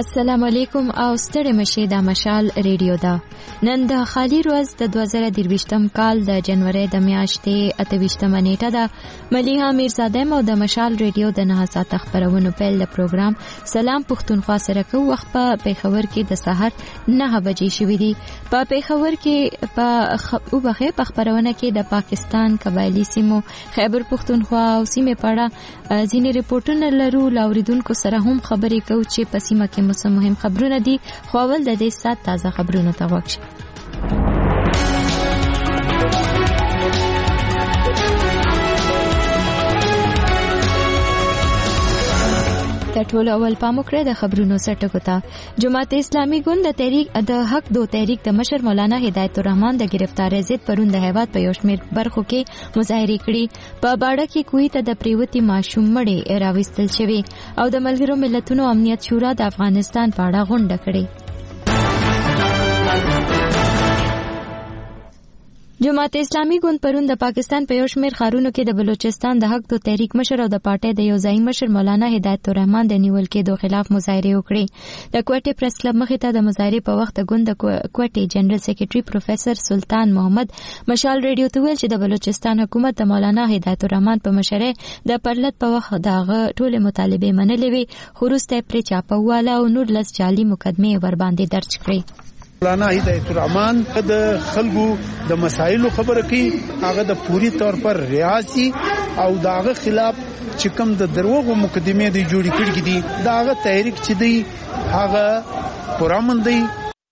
السلام علیکم او ستړي مشه د مشال ریډیو دا نن د خالی ورځ د 2023م کال د جنوري د میاشتې 28مه نیټه ده مليحه میرزاده مو د مشال ریډیو د 9 ساعت خبرونو پیل د پروګرام سلام پښتونخوا سره کو وخت په پیښور کې د سحر 9 بجې شوې دي په پیښور کې په خبرونه کې د پاکستان قبایلی سیمو خیبر پښتونخوا او سیمه پړه ځینې ریپورتونه لرو لاوریدونکو سره هم خبرې کوو چې په سیمه کې مهم خبرونه دي خو اول د دې سات تازه خبرونه ته وګورئ. د ټول اول پاموکره د خبرونو سرټکو ته جماعت اسلامي ګوند د تحریک د حق دو تحریک د مشر مولانا هدایت الرحمن د گرفتاری ضد پرون د هیواد په یو شمېر برخو کې مظاهره کړي په باړه کې کوی ته د پریوتی ماشوم مړی راوستل شوی او د ملګرو ملتونو امنیت شورا د افغانستان په اړه غونډه کړې. جماعت اسلامي ګوند پرون د پاکستان په یو شمېر ښارونو کې د بلوچستان د حق دو تحریک مشر او د پارټۍ د یو ځای مشر مولانا هدایت الرحمن د نیول کېدو خلاف مظاهره وکړې. د کوټې پریس کلب مخې ته د مظاهرې په وخت د ګوند د کوټې جنرال سیکریټري پروفیسر سلطان محمد مشال ریډیو ته ویل چې د بلوچستان حکومت د مولانا هدایت الرحمن په مشرۍ د پرلط په وخت دغه ټولې مطالبې منلې وي خو وروسته پرې چاپه واله او 19 جعلي مقدمې ورباندې درج کړې. مولانا هدایت الرحمن د خلکو د مسایلو خبره کوي هغه د پوری طور پر ریاضي او داغه خلاف چې کوم د دروغو مقدمې دی جوړی کړی دي داغه تحریک چې دی هغه پرامن دی.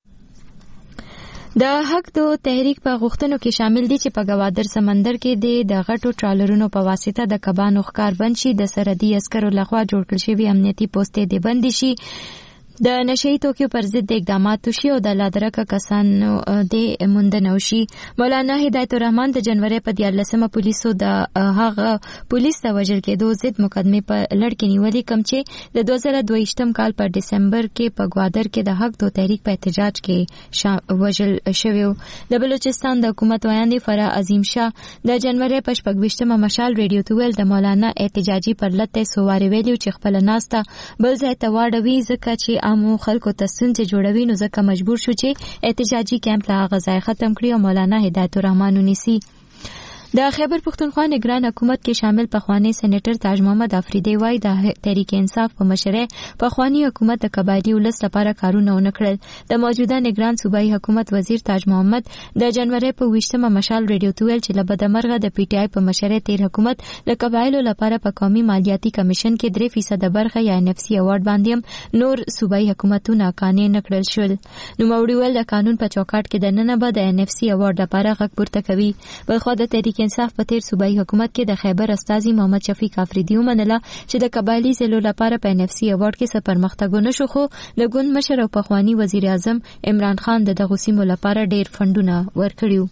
د حق دو تحریک په غوښتنو کې شامل دي چې په ګوادر سمندر کې د غټو ټرالرونو په واسطه د کبانو ښکار بند شي د سرحدي عسکرو لخوا جوړ کړل شوی امنیتي پوسټې د بند شي د نشئی توکیو پر ضد اقدامات وشي او د لادرکه کسانو د موندنه وشي. مولانا هدایت الرحمن د جنوري په 14مه پولیسو د هغه پولیس ته وژل کېدو ضد مقدمه په لړ کې نیولې کوم چې د 2022م کال په دسمبر کې په ګوادر کې د حق دو تحریک په احتجاج کې وژل شوی. د بلوچستان د حکومت ویاند فرح عظیم شاه د جنوري په 28مه مشال ریډیو ته ویل د مولانا احتجاجي پرلط سوواري ویلو چې خپل ناسته بل ځای ته واړوي ځکه چې امو خلکو ته ستونزې جوړوي نو ځکه مجبور شو چې احتجاجي کیمپ لا غځای ختم کړي او مولانا هدایت الرحمن ونیسي. د خیبر پښتونخوا نگران حکومت کې شامل پخوانی سېنیټر تاج محمد افریدی وای د تحریک انصاف په مشرۍ پخوانی حکومت د قبایلی ولس لپاره کارونه ونکړل. د موجوده نگران صوبایي حکومت وزیر تاج محمد د جنوري په 20مه مشال ریډیو ته ویل چې لبدمرغه د پی ټی آی په مشرۍ تیر حکومت د قبایلو لپاره په قومي مالیاتي کمیشن کې 3% برخه یا ان اف سی اوارډ باندې نور صوبایي حکومتونه قانې نکړل شول. نو موري ول د قانون په چوکاټ کې د نن بعد ان اف سی اوارډ لپاره غږ پورته کوي. بلخو د تحریک انصاف په تیر صوبایي حکومت کې د خیبر استاذي محمد شفیق افریدی ومنله چې د قبایلی ضلعو لپاره په ان اف سی اوارډ کې څه پرمختګ نشو خو د ګوند مشر او پخوانی وزیر اعظم عمران خان د دغه سیمو لپاره ډیر فندونه ورکړیو.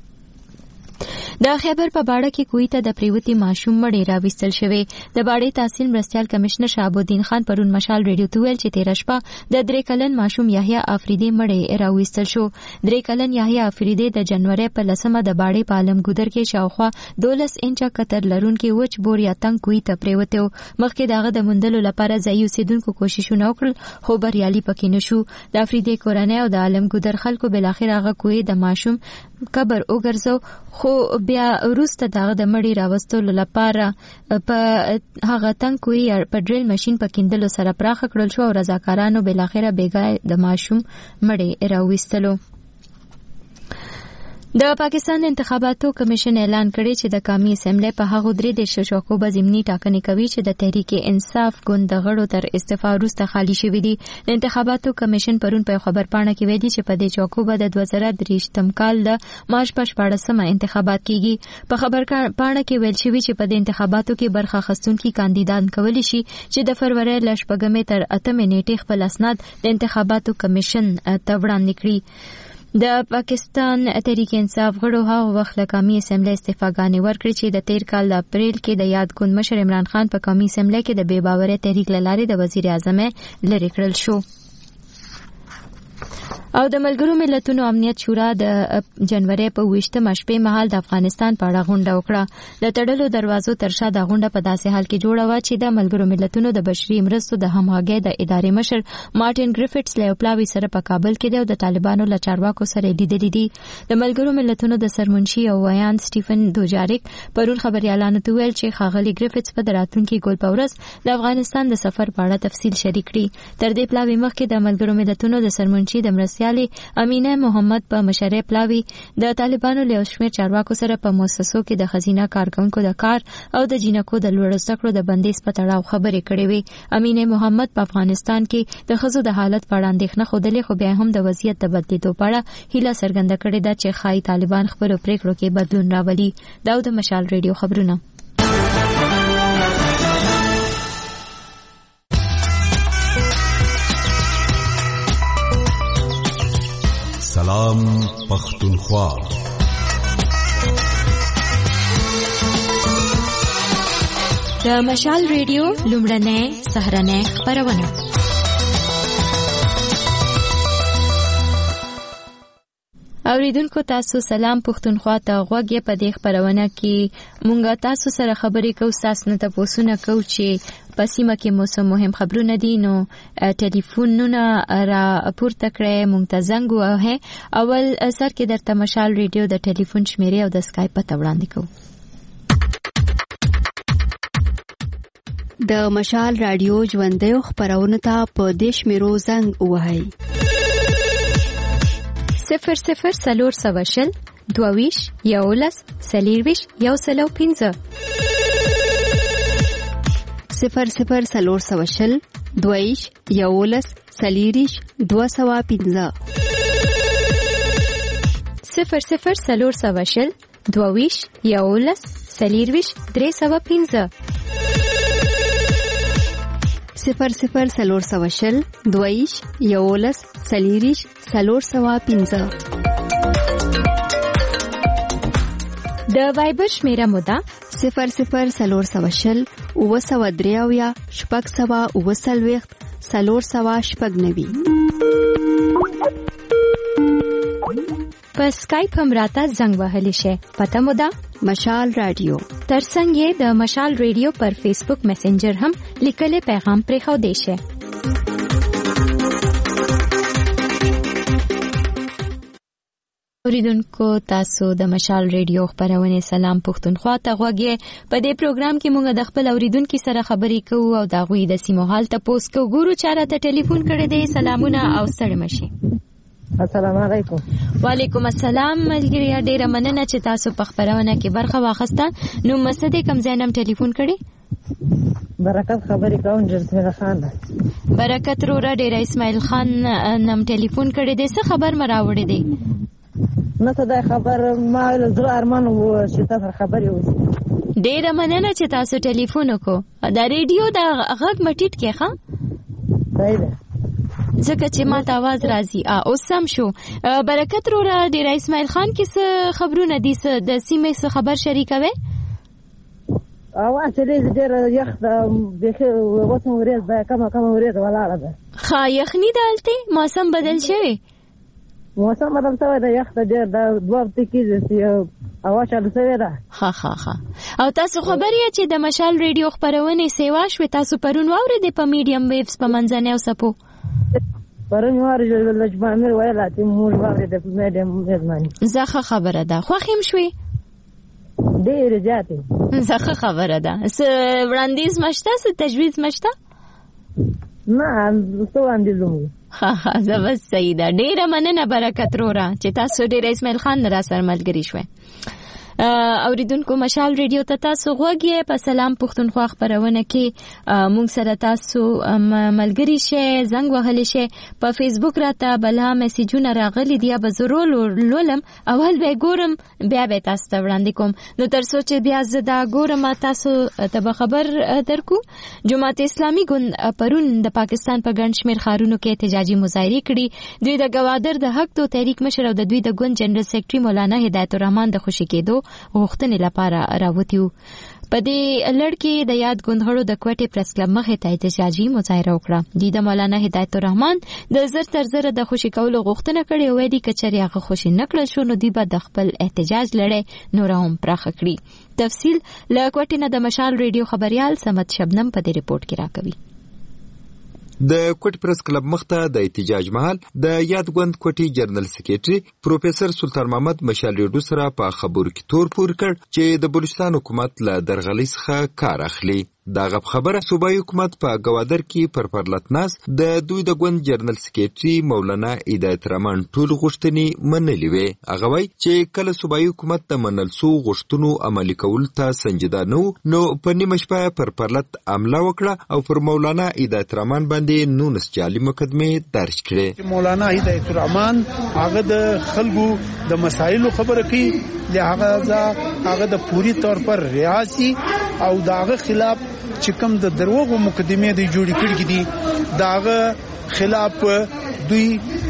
د خیبر په باړه کې کوی ته د پریوتی ماشوم مړی راوستل شوی. د باړې تحصیل مرستیال کمشنر شهاب الدین خان پرون مشال ریډیو ته ویل چې تیر شپه د 3 کلن ماشوم یحیی افریدی مړی راوستل شو. 3 کلن یحیی افریدی د جنوري په 10مه د باړې په عالم ګودر کې شاوخوا 12 انچه کتر لرونکي وچ بور یا تنگ کوی ته پریوته مخکې دغه د مندلو لپاره ځای اوسیدونکو کوششونه وکړل خو بریالي پکې نشو. د افریدی کورنۍ او د عالم ګودر خلکو بل اخر هغه کوی د ماشوم قبر وګرځو خو بیا وروسته دغه د مړی راوستلو لپاره په هغه تنگ کوی په ډریل ماشين په کیندلو سره پراخ کړل شو او رضاکارانو بل اخر بیګای د ماشوم مړی راوستلو. د پاکستان انتخاباتو کمیشن اعلان کړی چې د قومي اسمبلی په هغه درې د شوکو به ضمني ټاکنې کوي چې د تحریک انصاف ګوند د غړو تر استعفا وروسته خالی شوې دي. د انتخاباتو کمیشن پرون په خبرپاڼه کې ویلي چې په دې چوکو به د 2023م کال د مارچ په 14مه انتخابات کیږي. په خبرپاڼه کې ویل شوی چې په دې انتخاباتو کې برخه اخیستونکي کاندیدان کولی شي چې د فروری ل 8مې تر 8مې نیټې خپل اسناد د انتخاباتو کمیشن ته وړاندې کړي. د پاکستان تحریک انصاف غړو هغه وخت له قومي اسمبلی استعفاګانې ورکړې چې د تیر کال د اپریل کې د یاد ګوند مشر عمران خان په قومي اسمبلی کې د بې باورۍ تحریک له لارې د وزیر اعظم لرې کړل شو. او د ملګرو ملتونو امنیت شورا د جنوري په 28مه شپې مهال د افغانستان په اړه غونډه وکړه. د تړلو دروازو ترشا د غونډه په داسې حال کې جوړه و چې د ملګرو ملتونو د بشري مرستو د همغږۍ د ادارې مشر مارټین ګریفټس له پلاوي سره په کابل کې دی او د طالبانو له چارواکو سره لیدلي دي. د ملګرو ملتونو د سرمنشي او ویان سټیفن دوجاریک پرون خبريالانو ته ویل چې ښاغلي ګریفټس په راتلونکي ګول په ورځ د افغانستان د سفر په اړه تفصیل شریک کړي. تر دې پلاوي مخکې د ملګرو ملتونو د سرمنشي د امینه محمد په مشرۍ پلاوي د طالبانو له شمېر چارواکو سره په مؤسسو کې د خزینه کارکونکو د کار او د جنکو د لوړ زده کړو د بندیز په تړاو خبرې کړې وې. امینه محمد په افغانستان کې د ښځو د حالت په اړه اندېښنه ښودلې، خو بیا هم د وضعیت د بدلیدو په اړه هیله څرګنده کړې ده چې ښایي طالبان خپلو پریکړو کې بدلون راولي. دا د مشال ریډیو خبرونه. سلام پختونخوا. د مشال ریډیو لومړنۍ سهارنۍ خبرونه. اوریدونکو تاسو سلام پختونخوا ته غوږی په دې خبرونه کې مونږه تاسو سره خبرې کوو، تاسو نه تاسو کوو چې په سیمه کې موسم مهم خبرونه دي. نو ټلیفونونه را پورته کړئ، مونږ ته زنګ ووهئ. اول سر کې درته مشال ریډیو د ټلیفون شمیرې او د اسکایپ پته وړاندې کوو. د مشال رادیو ژوندۍ خبرونه ته په دې شمیرو زنګ ووهئ: 00 سلور سواشل 22 11 سلیرویش 105 00 سلور سواشل 22 11 سلیریش 205 00 سلور سواشل 22 11 سلیرویش 305 00 سلور سواشل 22 11 سلیریش 305 د وایبر شمیره مودا 00 سلور سواشل 903 شپږ سوا 9 سلور سوا شپږ 90. په اسکایپ هم راته زنګ وهلی شي. پته مودا مشال رادیو. ترڅنګ د مشال ریډیو پر فیسبوک میسنجر هم لیکلې پیغام پرې خو دی شي. اوریدونکو تاسو د مشال ریډیو خبرونه سلام پختونخوا ته غوږی. په دې پروګرام کې موږ د خپل اوریدونکو سره خبرې کوو او دا غوي د سیمو حال ته پوس کوو. ګورو چاره ته ټلیفون کړی دی. سلامونه او ستړي مشي. السلام علیکم. وعلیکم السلام. ملګری ډیره مننه چې تاسو په خبرونه کې برخه واخسته. نو مسد کم زینم ټلیفون کړی. برکت خبرې کوم جسمه خان ده. برکت رو را ډیر اسماعیل خان نم ټلیفون کړی دی. څه خبر مراوړی دی؟ نه ته دا خبر ما زړه ارمان وو چې تاسو خبرې وکړئ. ډیره مننه چې تاسو ټلیفون وکړو. دا ریډیو دا غږ مټیټ کې ښه صحیح ده ځکه چې ما ته आवाज راځي. اوس سم شو. برکت رو را ډیر اسماعیل خان کې څه خبرونه دي؟ څه د سیمې څه خبر شریکوي؟ اواز دې ډیر یخ د وسم ورځ به کم ورځ ولاړه ده. خا یخنی دالته موسم بدل شوی. موسم بدل شوی ده. یخ ډیر د دوه تکیز اواز چالو شوی ده. ها او تاسو خبرې چې د مشال ریډیو خبرونه سیوا شو. تاسو پرون واورید په میډیم ویوز په منځنۍ او سپو پرون واورید لجبامر ویلا چې موږ واورید په میډیم ویوز. زخه خبره ده. خو خیم شوي ډیر زیاتې. زخه خبره ده. س وړاندیز مشته، س تجویز مشته؟ نه څه وړاندیز ها زبس صحیح ده. ډیره مننه برکت رورا چې تاسو ډیر اسماعیل خان را سره ملګری شوي. اوریدونکو مشال ریډیو ته تاسو غوږی. په سلام پختونخوا خبرونه کې مونږ سره تاسو ملګری شئ، زنګ وهلی شئ. په فیسبوک راته بلها میسجونه راغلي دي، به ضرور لولم. اول به ګورم بیا به تاسو ته وړاندې کوم. نو تر څو چې بیا زه دا ګورم تاسو ته خبر درکو. جماعت اسلامي ګوند پرون د پاکستان په ګڼ شمېر ښارونو کې احتجاجي مظاهرې کړي. دوی د ګوادر د حق تو تحریک مشر او د دوی د ګوند جنرال سیکرټري مولانا هدایت الرحمن د خوشی کېدو غوښتنې لپاره راوتیو. په دې لړ کې د یاد ګوندغړو د کوټې پریس کلب مخې ته احتجاجي مظاهره وکړه. د مولانا هدایت الرحمن د زر تر زر د خوشي کولو غوښتنه کړې او د کچري هغه خوشي نکړل شو نو دی به د خپل احتجاج لړۍ نور هم پراخه کړي. تفصیل له کوټې نه د مشال ریډیو خبريال سمت شبنم په دې ریپورت کې راکوي. د کوټ پریس کلب مخته د احتجاج مهال د یاد ګوند کوټي جنرال سکریټري پروفیسور سلطان محمد مشال ریډیو سره په خبرو کې تور پور کړ چې د بلوچستان حکومت له درغلي څخه کار اخلي. دغه خبره صوبایي حکومت په گوادر کې پر پرلتناس د دوی د ګوند جنرال سکریټري مولانا هدایت الرحمن ټول غوښتنې منلې وې. هغه وایي چې کله صوبایي حکومت د منل سو غوښتنو عملي کول ته سنجیده نه نو په نیمه شپه پر پرلت حمله وکړه او پر مولانا هدایت الرحمن باندې 19 جعلي مقدمې درج کړې. مولانا هدایت الرحمن هغه د خلکو د مسایلو خبره کوي، لهغه هغه د پوری طور پر ریاضي او داغه خلاف چې کوم د دروغو مقدمې دی جوړې کړې دي داغه خلاف دوی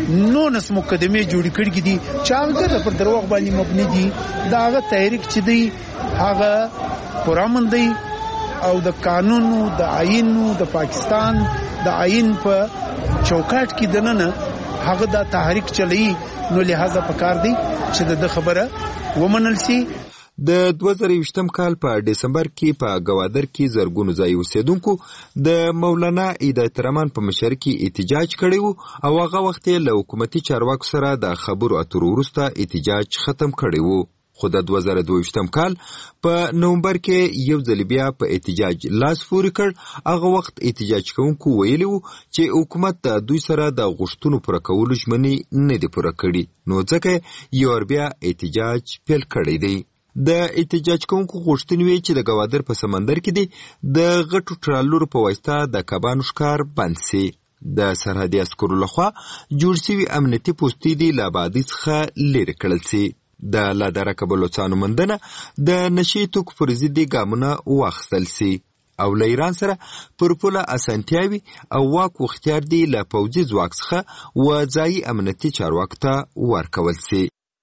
19 مقدمې جوړې کړې دي چې هغه پر دروغ باندې مبني دي. داغه تحریک چې دی هغه پرامن دی او د قانون د آئین د پاکستان د آئین په چوکاټ کې دننه هغه د تحریک چلی نو لہذا پکار دی چې د خبره ومنل شي. د 2020 کال په دسمبر کې په گوادر کې زرګونو ځای اوسیدونکو د مولانا هدایت الرحمن په مشر کې احتجاج کړی وو او هغه وخت له حکومتي چارواکو سره د خبرو اترو وروسته احتجاج ختم کړی وو. خو د 2022 کال په نومبر کې یو ځل بیا په احتجاج لاس پورې کړ. هغه وخت احتجاج کوونکو ویلي وو چې حکومت د دوی سره د غوښتنو پوره کولو ژمنې نه دي پوره کړي نو ځکه یو بیا احتجاج پیل کړی دی. د احتجاج کوونکو غوښتنې وی چې د گوادر په سمندر کې دي د غټو ټرالورو په واسطه د کبانو ښکار بند سي. د سرحدي عسکرو لخوا جوړ شوي امنیتي پوستې دي له آبادۍ څخه لرې کړل سي. د لادرکه بلوڅانو موندنه د نشي توکو پر ضد ګامونه واخیستل سي او له ایران سره پر پوله اسانتیاوي او واک اختیار دی له پوځي ځواک څخه و ځایي امنیتي چارواکو ته ورکول سي.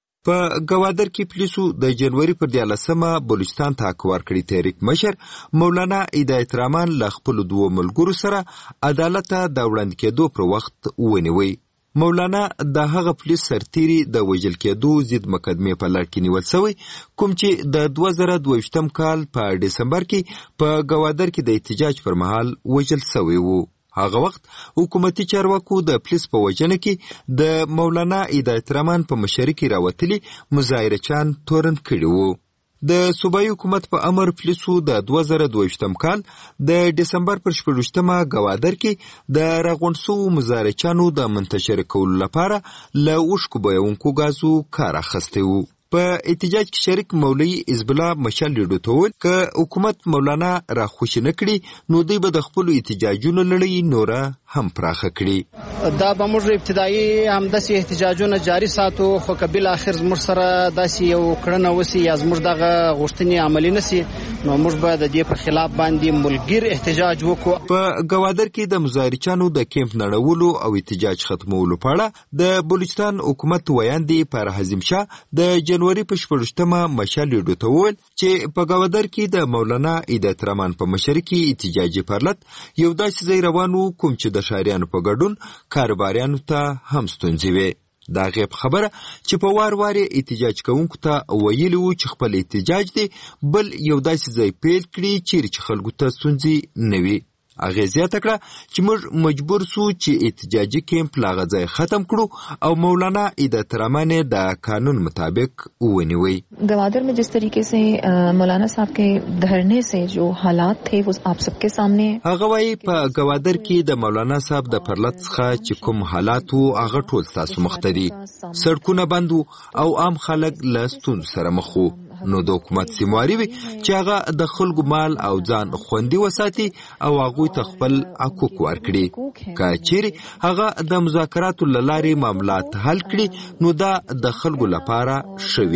په گوادر کې پولیسو د جنوري پر 14مه بلوچستان ته حق ورکړی تحریک مشر مولانا هدایت الرحمن له خپلو دوو ملګرو سره عدالت ته د وړاندې کېدو پر وخت ونیوی. مولانا د هغه پولیس سرتیري د وژل کېدو ضد مقدمې په لړ کې نیول شوی کوم چې د 2022 کال په دسمبر کې په گوادر کې د احتجاج پر مهال وژل شوی وو. هغه وخت حکومتي چارواکو د پولیس په وژنه کې د مولانا هدایت الرحمن په مشرۍ کې راوتلي مظاهرچیان تورن کړي وو. د صوبایي حکومت په امر پولیسو د 2022 کال د دسمبر پر 14مه گوادر کې د راغونډ شوو مظاهرچیانو د منتشر کولو لپاره له اوښکو بویونکو ګازو کار اخیستی وو. په احتجاج کې شریک مولوي حزب الله مشال ریډیو ته وویل که حکومت مولانا را خوشي نه کړي نو دوی به د خپلو احتجاجونو لړۍ نوره هم پراخه کړي. دا به موږ ابتدایي همداسې احتجاجونه جاري ساتو خو که بالاخر زموږ سره داسې یو کړنه وسي یا زموږ دغه غوښتنې عملي نه سي نو موږ به د دې پر خلاف باندې ملګر احتجاج وکړو. په گوادر کې د مظاهرچیانو د کیمپ نړولو او احتجاج ختمولو په اړه د بلوچستان حکومت ویاندې پر حزم شاه د جنوري په 14مه مشال ریډیو ته وویل چې په گوادر کې د مولانا هدایت الرحمن په مشرۍ کې احتجاجي پرلت یو داسې ځای روان وو کوم چې د ښاریانو په ګډون کاروباریانو ته هم ستونزې وې. دا غیب خبره چې په وار وار احتجاج کوونکو ته ویلي وو چې خپل احتجاج دی بل یو داسې ځای پیل کړي چې خلکو ته ستونزې نه وي. هغه زیاته کړه چې موږ مجبور سو چې احتجاجي کیمپ لا غځای ختم کړو او مولانا هدایت الرحمن د قانون مطابق ونیوي. گوادر में जिस तरीके से मौलाना साहब के धरने से जो हालात थे वो आप सबके सामने هغه وايي په گوادر کې د مولانا صاحب د پرلت څخه چې کوم حالات وو هغه ټول تاسو مخ ته دي. سړکونه بند او عام خلک له ستونزو سره مخ وو نو د حکومت سیمواري وي چې هغه د خلکو مال او ځان خوندي وساتي او هغوی ته خپل حقوق ورکړي. که چیرې هغه د مذاکراتو له لارې معاملات حل کړي نو دا د خلکو لپاره ښه وي.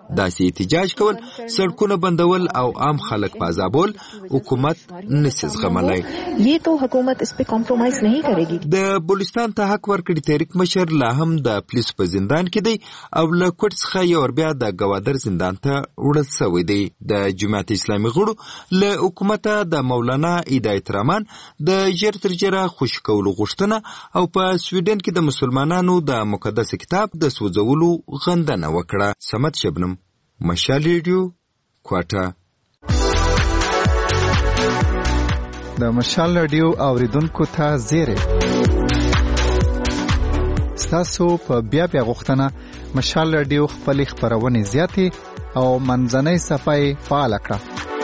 داسې احتجاج کول، سړکونه بندول او عام خلک په عذابول حکومت نشي زغملای. یہ تو حکومت اس په کمپرومایز نه کوي. د بلوچستان ته حق ورکړي تحریک مشر لا هم د پولیس په زندان کې دی او له کوټ څخه یو بیا د گوادر زندان ته وړل شوی دی. د جماعت اسلامي غړو له حکومت د مولانا هدایت رحمان د ژر تر ژره خوشي کولو غوښتنه او په سویډن کې د مسلمانانو د مقدس کتاب د سوځولو غندنه وکړه. سمت شبنم، مشال ریډیو، کوټه. د مشال ریډیو اوریدونکو ته زیری ستاسو په بیا غوښتنه مشال ریډیو خپل خبرونه زیاتې او منځنۍ صفحه فعال کړه.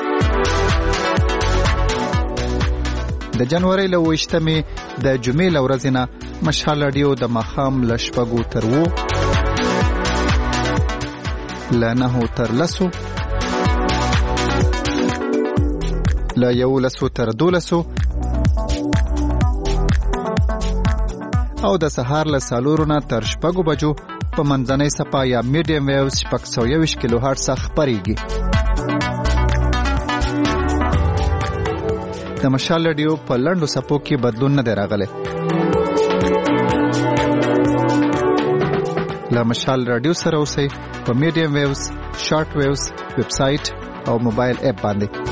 د جنوري له 28مې د جمعې له ورځې نه مشال ریډیو د ماښام له 6 تر 9 له 9 تر 10 له 11 تر 12 او د سهار له 4 نه تر 6 بجو په منځنۍ صفحه یا میډیم ویوز 621 کیلو هرتز خبريږي. د مشال ریډیو په لنډو صفو کې بدلون نه دی راغلی. له مشال ریډیو سره اوسئ په میډیم ویوز، شارټ ویوز، ویب سټ او موبایل اپ باندې.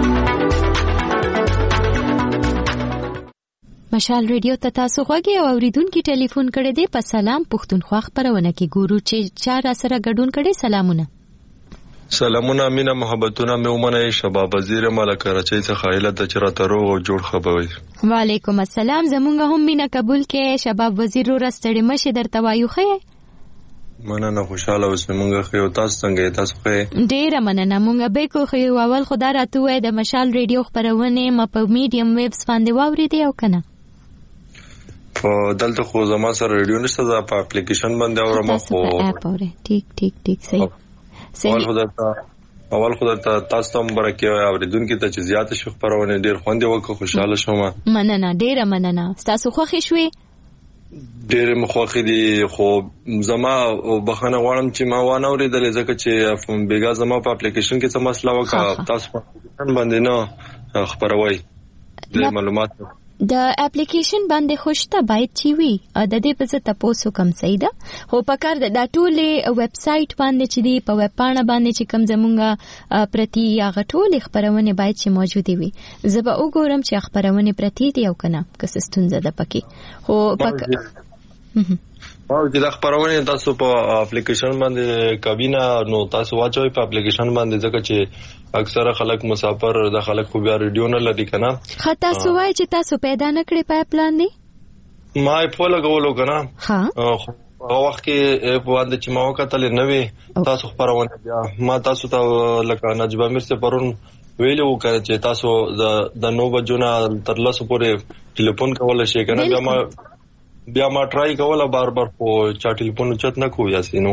مشال ریډیو ته تاسو غوږی او اوریدونکو ټلیفون کړی دی. په سلام پښتونخوا خبرونه کې ګورو چې چا را سره ګډون کړي. سلامونه. سلامونه، مینا محبتونه مې ومنه. شباب وزیر ملک راچي څخه خیال د چرته روغ او جوړ خبروي. وعلیکم السلام. زمونږ هم مینا قبول کې شباب وزیر رو راستړي مشه درته وایو. خې مننه، خوشاله اوس مونږ خو تاسو څنګه تاسو خې ډیره مننه. مونږ به کو خو اول خدا راته وای د مشال ریډیو خبرونه م په میډیم ویبس باندې واوري دی او کنه په دلته خو زما سره ریډیو نشته، دا په اپلیکیشن باندې اورم. خو اپ اوري. ټیک صحیح. اول خو تاسو ته برکه اوریدونکو ته چې زیات شي خبرونه ډیر خوند وکړو. خوشاله شوم. مننه، ډیره مننه. تاسو خوښ شوي؟ ډیر مخوخي دي، خو زما بخنه غواړم چې ما وانه اوریدل ځکه چې بیګا زما په اپلیکیشن کې څه مسله وکړه. تاسو په باندې نه خبروي د معلومات د اپلیکیشن باندې خوشته باید چی وي. د دې په څه تاسو کوم سیده هو پکار د ټولې ویب سټ باندې چې دی په ویب پاڼه باندې چې کوم زمونږه پرتی هغه ټولې خبرونه باید چې موجوده وي. زه به وګورم چې خبرونه پرتی دی او کنه که څه ستونزه ده پکې. خو او چې د خبرونه تاسو په اپلیکیشن باندې کابینه نو تاسو واچوي په اپلیکیشن باندې ځکه چې اکثره خلک مسافر د خلک خو بیا ریډیو نه لري کنه. خطا سوای چې تاسو پیدا نکړي په پلان دی ما په لګولو کنه. هغه وخت کې په باندې چې ما وکتل نه وي تاسو خبرونه بیا ما تاسو ته لکه نجيب امیر سے پرون ویلو کړ چې تاسو د 9 بجو نه تر 10 پورې ټلیفون کول شي کنه. بیا ما ټرای کوله بار خو چا ټلیفون چت نه کو یاسینو.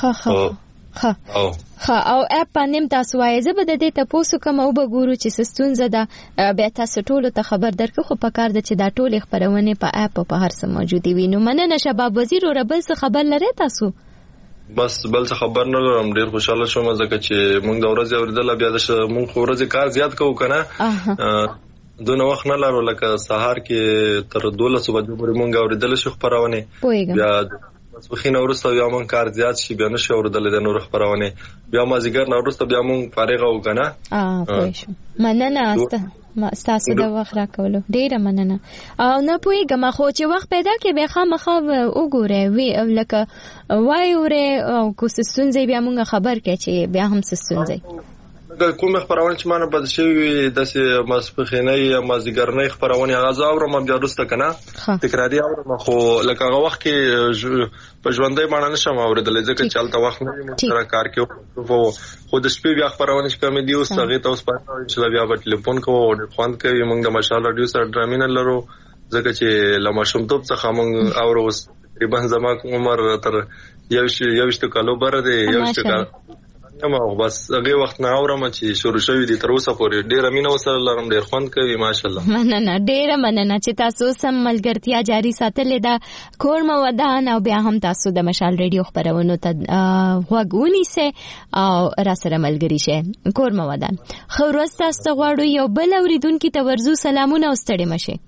او اپ باندې تاسو وایي زه به د دې تاسو کوم او بګورو چې سستونزه ده بیا تاسو ټول ته خبر درکو. خو پکار د چې دا ټول خبرونه په اپ په هر څه موجودي وي. نو مننه شباب وزیر. او بل څه خبر لري تاسو؟ بس بل څه خبر نه لرم. ډیر خوشاله شوم ځکه چې موږ د ورځې اوریدل بیا د موږ ورځې کار زیات کوو کنه. دونه وخت نه لرو لکه سهار کې تر 12 بجو پورې مونږ اوریدل شو خبرونه. بیا ماسپخین ورسته بیا مونږ کار زیات شي بیا نشو اوریدل د نور خبرونه. بیا مازیګر نه ورسته بیا مونږ فارغ او کنه. پوه مننه تاسو د وخت راکولو ډیره مننه. او نه پوهیږم خو چې وخت پیدا کې بیا خامخا وګوره وی لکه وای اوره او کوسستون زی بیا مونږ خبر کې چې بیا هم سستون کوم خبرونه چې مانه بد شي د ماسپخینه یا مازیګرنۍ خبرونه غزا اورم بیا رسته کنه تکراری اورم. خو لکه هغه وخت کې په ژوندۍ باندې نشم اوریدل ځکه چې حالت وخت نه سره کار کې خو د شپې بیا خبرونه چې کوم دی اوس هغه ته اوس پاتې چې بیا په ټلیفون کوو او خوند کوي. موږ د مشال ریډیو سره ډرامین لرو ځکه چې لمه شومتوب څخه موږ اورو. تقریبا زما عمر تر 21 کالو بره دی. 21 کال ما بس هغه وخت نه اورم چې شروع شوی دي تر اوسه پورې ډیر مینه وسره لرم ډیر خوند کوي ماشاءالله. مننه ډیر مننه چې تاسو سم ملګرتیا جاری ساتلې ده کور مو ودان او بیا هم تاسو د مشال ریډیو خبرونو ته غوږ ونیسئ او را سره ملګری شئ. کور مو ودان خو ورځ تاسو غواړو یو بل اوریدونکي ته ورزو سلامونه او ستړي مشه.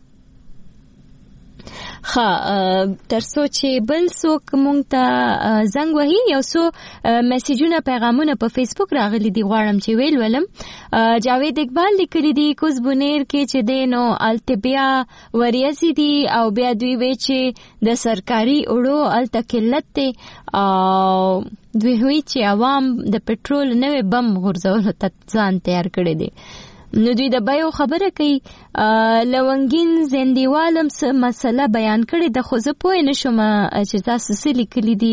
ترڅو چې بل څوک مونږ ته زنګ وهي یو څو میسیجونه پیغامونه په فیسبوک راغلي دي غواړم چې ولم. جاوید اقبال لیکلي دي کوز بنیر کې چې دینو التبیا وریاسي دي او بیا دوی وی چې د سرکاري اړو التکلت ته او دوی وی چې عوام د پټرول نوې بم غورځولو ته ځان تیار کړی دي. نو دوی د بایو خبره کوي لونګین زندیوالم مسله بیان کړي د خو زه پوه نشم چې تاسو څه لیکلي دي.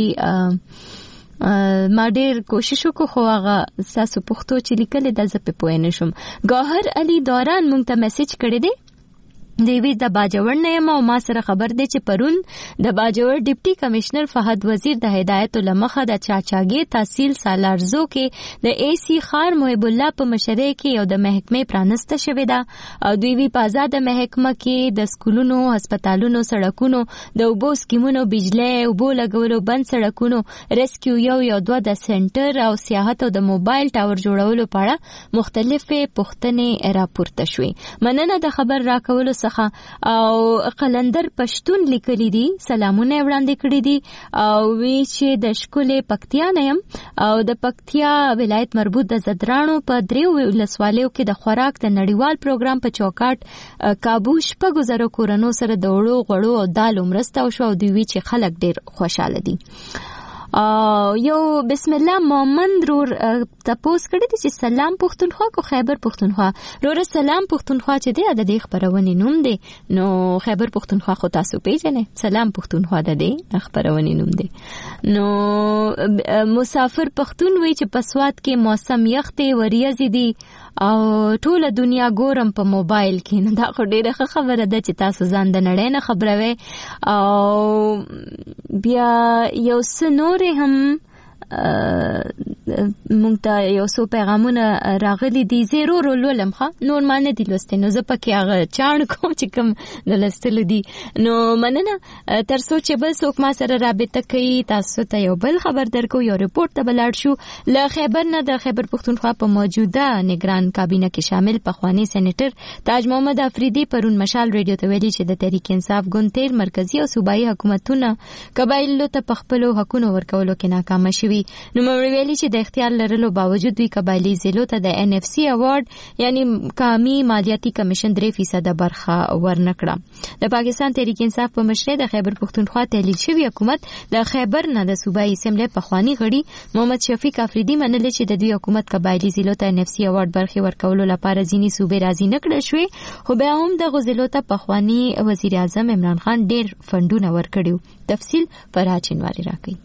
ما ډیر کوشش وکړو خو هغه تاسو پښتو چې لیکلي د زه په پوه نشم. ګوهر علي دوران مونږ ته میسج کړی دی دیوی د باجوړ نه یم او ما سره خبر دی چې پرون د باجوړ ډیپټي کمشنر فهد وزیر د هدایت لمخه د چاچاګي تحصیل سالارزو کې د اي سي خار محب الله په مشرۍ کې یو د محکمې پرانسته شوې ده او دوی وی په آزاد محکمه کې د سکولونو هسپتالونو سړکونو د اوبو سکیمونو بجلی اوبو لګولو بند سړکونو ریسکیو یو دوه د سنټر او سیاحت او د موبایل ټاور جوړولو په اړه مختلفې پوښتنې راپورته شوې. مننه د خبر راکولو او قلندر پښتون لیکلی دي سلامونه وړاندې کړی دي او وی چې د شکولې پکتیا نه يم او د پکتیا ولایت مربوط د زدرانو په دریو ولسوالیو کې د خوراک د نړیوال پروګرام په چوکاټ کابو شپږ زره کورونو سره د وړو غړو او دالو مرسته وشو او دوی وی چې خلک ډیر خوشاله دي. یو بسم الله محمد رور تپوس کړی دی چې سلام پښتونخوا کو خیبر پښتونخوا رور سلام پښتونخوا چې دی د دې خبرونې نوم دی نو خیبر پښتونخوا خو تاسو پیژنئ سلام پښتونخوا د دې خبرونې نوم دی. نو مسافر پښتون وی چې په سواد کې موسم یخ دی وریځي دی او ټوله دنیا ګورم په موبایل کې نه دا خو ډیره خبره ده چې تاسو ځان د نړۍ نه خبروي او بیا یو سنور هم مونږ ته یو څو پیغامونه راغلي دي زیرو رولولم نور ما نه دي لوستي نو زه پکې هغه چاڼ کوم چې کوم د لوستلو دي. نو مننه ترڅو چې بل څوک ما سره رابطه کوي تاسو ته یو بل خبر درکو یو ریپورت ته بلاړ شو له خیبر نه د خیبر پښتونخوا په موجوده نگران کابینه کې شامل پخوانی سېنیټر تاج محمد افریدي پرون مشال ریډیو ته ویلي چې د تحریک انصاف ګوند تیر مرکزی او صوبایي حکومتونه قبایلو ته په خپلو حقونو ورکولو کې ناکام شوي. نو مې ویلي چې د اختیار لرلو باوجود دوی قبایلی ضلعو ته د NFC اوارډ یعنی قومي مالیاتي کمیشن 3% برخه ورنکړه. د پاکستان تحریک انصاف په مشرۍ د خیبر پښتونخوا تحلیل شوی حکومت د خیبر نه د صوبایي اسمبلی پخوانی غړي محمد شفیق افریدي منل چې د دوی حکومت قبایلی ضلعو ته NFC اوارډ برخه ورکولو لپاره ځینی صوبې راضي نکړل شوې خو بیا هم د غزلو ته پخوانی وزیر اعظم عمران خان ډیر فندونه ورکړي. تفصیل فرهاد چنواری راکړي.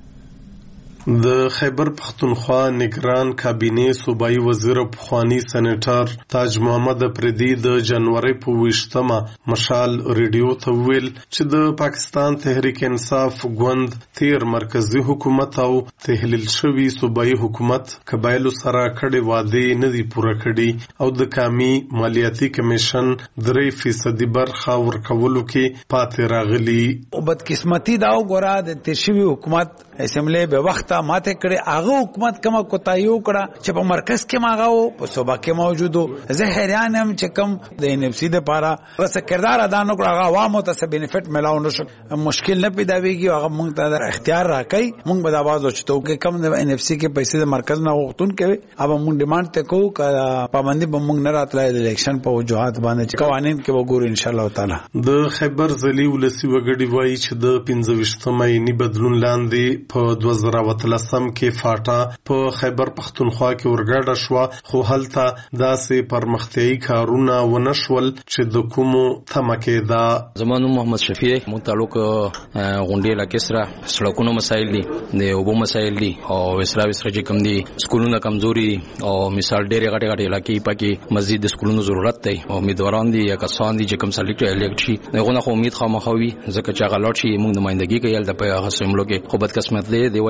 د خیبر پختونخوا نگران کابینه صوبایي وزیر پخوانی سېنیټر تاج محمد افریدي د جنوري په 20مه مشال ریډیو ته ویل چې د پاکستان تحریک انصاف ګوند تیر مرکزی حکومت او تحلیل شوی صوبایي حکومت قبایلو سره کړي وعده نه دي پوره کړي او د قومي مالیاتي کمیشن 3% برخه ورکولو کې پاتې راغلي. بدقسمتي دا وګوره د تشوی حکومت اسمبلی به وخت ماته کړي هغه حکومت کومه کوتایو کړه چې په مرکز کې ماغاو په صوبه کې موجودو. زه حیران هم چې کوم د NFC د پاره څه کردار ادا نه کړ هغه عوامو ته څه بینیفټ ملاو نشو مشکل نه پیدا ویږي هغه موږ ته اختیار راکړي موږ به د आवाज اوچتو کې کم د NFC کې پیسې د مرکز نه وختون کوي اوب موږ ډیماند ته کوو ک پابندي به موږ نه راتلای د الیکشن په وجوهات باندې چې قوانين کې وګورو ان شاء الله تعالی. د خیبر ځلی ولسی وګړي وایي چې د 15مه یې بدلون لاندې په 2013 کې فاټا په خیبر پختونخوا کې ورګډه شو خو هلته داسې پرمختیايي کارونه ونشول چې د کومو تمکه دا. زمانو محمد شفیع متعلق غونډې لکسره سړکونو مسایل دي د اوبو مسایل دي او وسره چې کوم دي سکولونو کمزوري او مثال ډېر غټ علاقې پکې مسجد د سکولونو ضرورت دی او امیدواران دي یا کسان دي چې کوم سلیکټ دغه خو امید خامخوي ځکه چې غلط شي موږ نمائندګي کوي د په اسمبلی کې خو بد قسمت دی د وجنه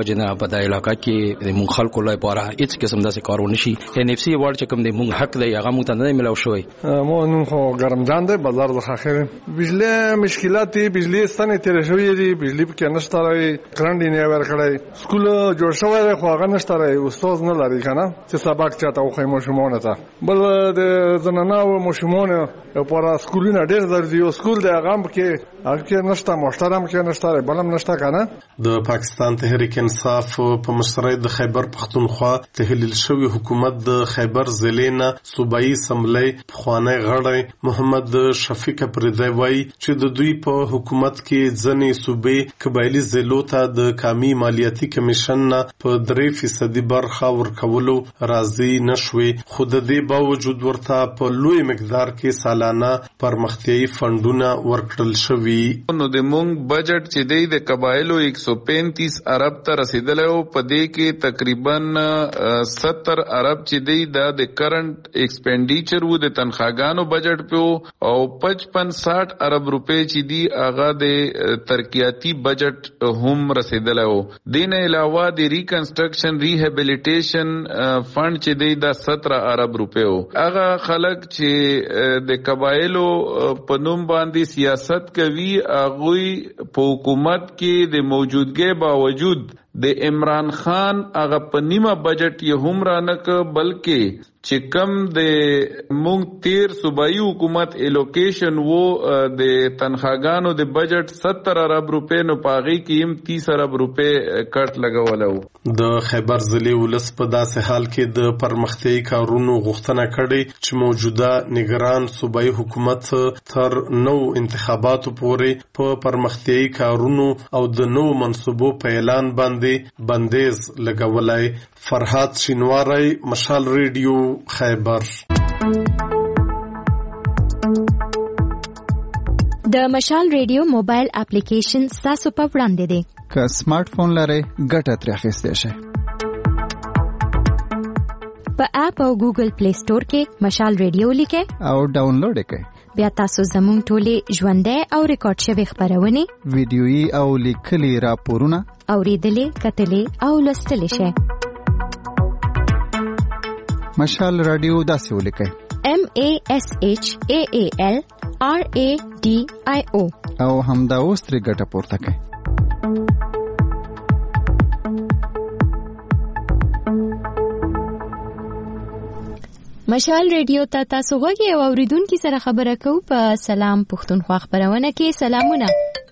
په د علاقې کې د مونږ خلکو لپاره هیڅ قسم داسې کار ونشي. NFC ایوارډ چې کوم د مونږ حق دی هغه مونږ ته نه ملو شوی. مو نن خو ګرمجان دی بازار د خاخره بجلی مشکلات دي بجلی ستنه تیر شوی دي بجلی په نشته راوي کرنټ نه ورکړای سکول جوړ شوی دی خو هغه نشته راوي استاد نه لري کنه چې سبق چاته خو مشمونه ته بل د زنانو مشمونه په سکولونه ډېر درځي او سکول د هغه کې نشته محترم کې نشته بلم نشته کنه. د پاکستان تحریک انصاف په مشرۍ د خیبر پختونخوا تحلیل شوی حکومت د خیبر ضلع نه صوبایي اسمبلی پخوانی غړی محمد شفیق پردی وایي چې د دوی په حکومت کې ځنې صوبې قبایلي ضلعو ته د قومي مالیاتي کمیشن نه په 3% برخه ورکولو راضي نشوي خو د دې باوجود ورته په لوی مقدار کې سالانه پرمختیایي فندونه ورکړل شوي. نو د مونږ بجټ چې دی د قبایلو 135 ارب ته رسیدلی او په دې کې تقریبا 70 ارب چې دی دا د کرنٹ ایکسپینډیچر وو د تنخواګانو بجټ په او 55-60 ارب روپے چې دی هغه د ترقیاتی بجټ هم رسیدلی وو. دین علاوه د ریکنسټرکشن ریهابیلیټیشن فند چې دی دا 17 ارب روپے وو. هغه خلک چې د قبایلو په نوم باندې سیاست کوي هغوی په حکومت کې د موجودګۍ باوجود د عمران خان هغه په نیمه بجټ یې هم رانک بلکې چې کم د مونږ 13 صوبایي حکومت الوکیشن وو د تنخواګانو د بجټ 70 ارب روپے نو پاغي کې هم 30 ارب روپے کټ لګولو. د خیبر ضلع ولس په داسې حال کې د پرمختیایي کارونو غوښتنه کړې چې موجوده نگران صوبایي حکومت تر نو انتخاباتو پورې په پرمختیایي کارونو او د نو منصوبو په اعلان باندې بندیز لګولای. فرحات شینواری مشال ریډیو خیبر. د مشال ریډیو موبایل اپلیکیشن تاسو په وړاندې دی. که سمارټ فون لرئ ګټه ترې اخیستی شئ. په اپ او ګوګل پلی سٹور کې مشال ریډیو لیکئ او ډاونلوډ یې کړئ. بیا تاسو زموږ ټولې ژوندۍ او ریکارډ شوې خپرونې ویډیويي او لیکلي راپورونه اورېدلې کتلې او لوستلې شئ. مشال رادیو داسې ولیکئ MASHAAL RADIO او همدا اوس ترې ګټه پورته کړئ. مشال ریډیو ته تاسو غوږی او اوریدونکو سره خبره کوو په سلام پښتونخوا خبرونه کې. سلامونه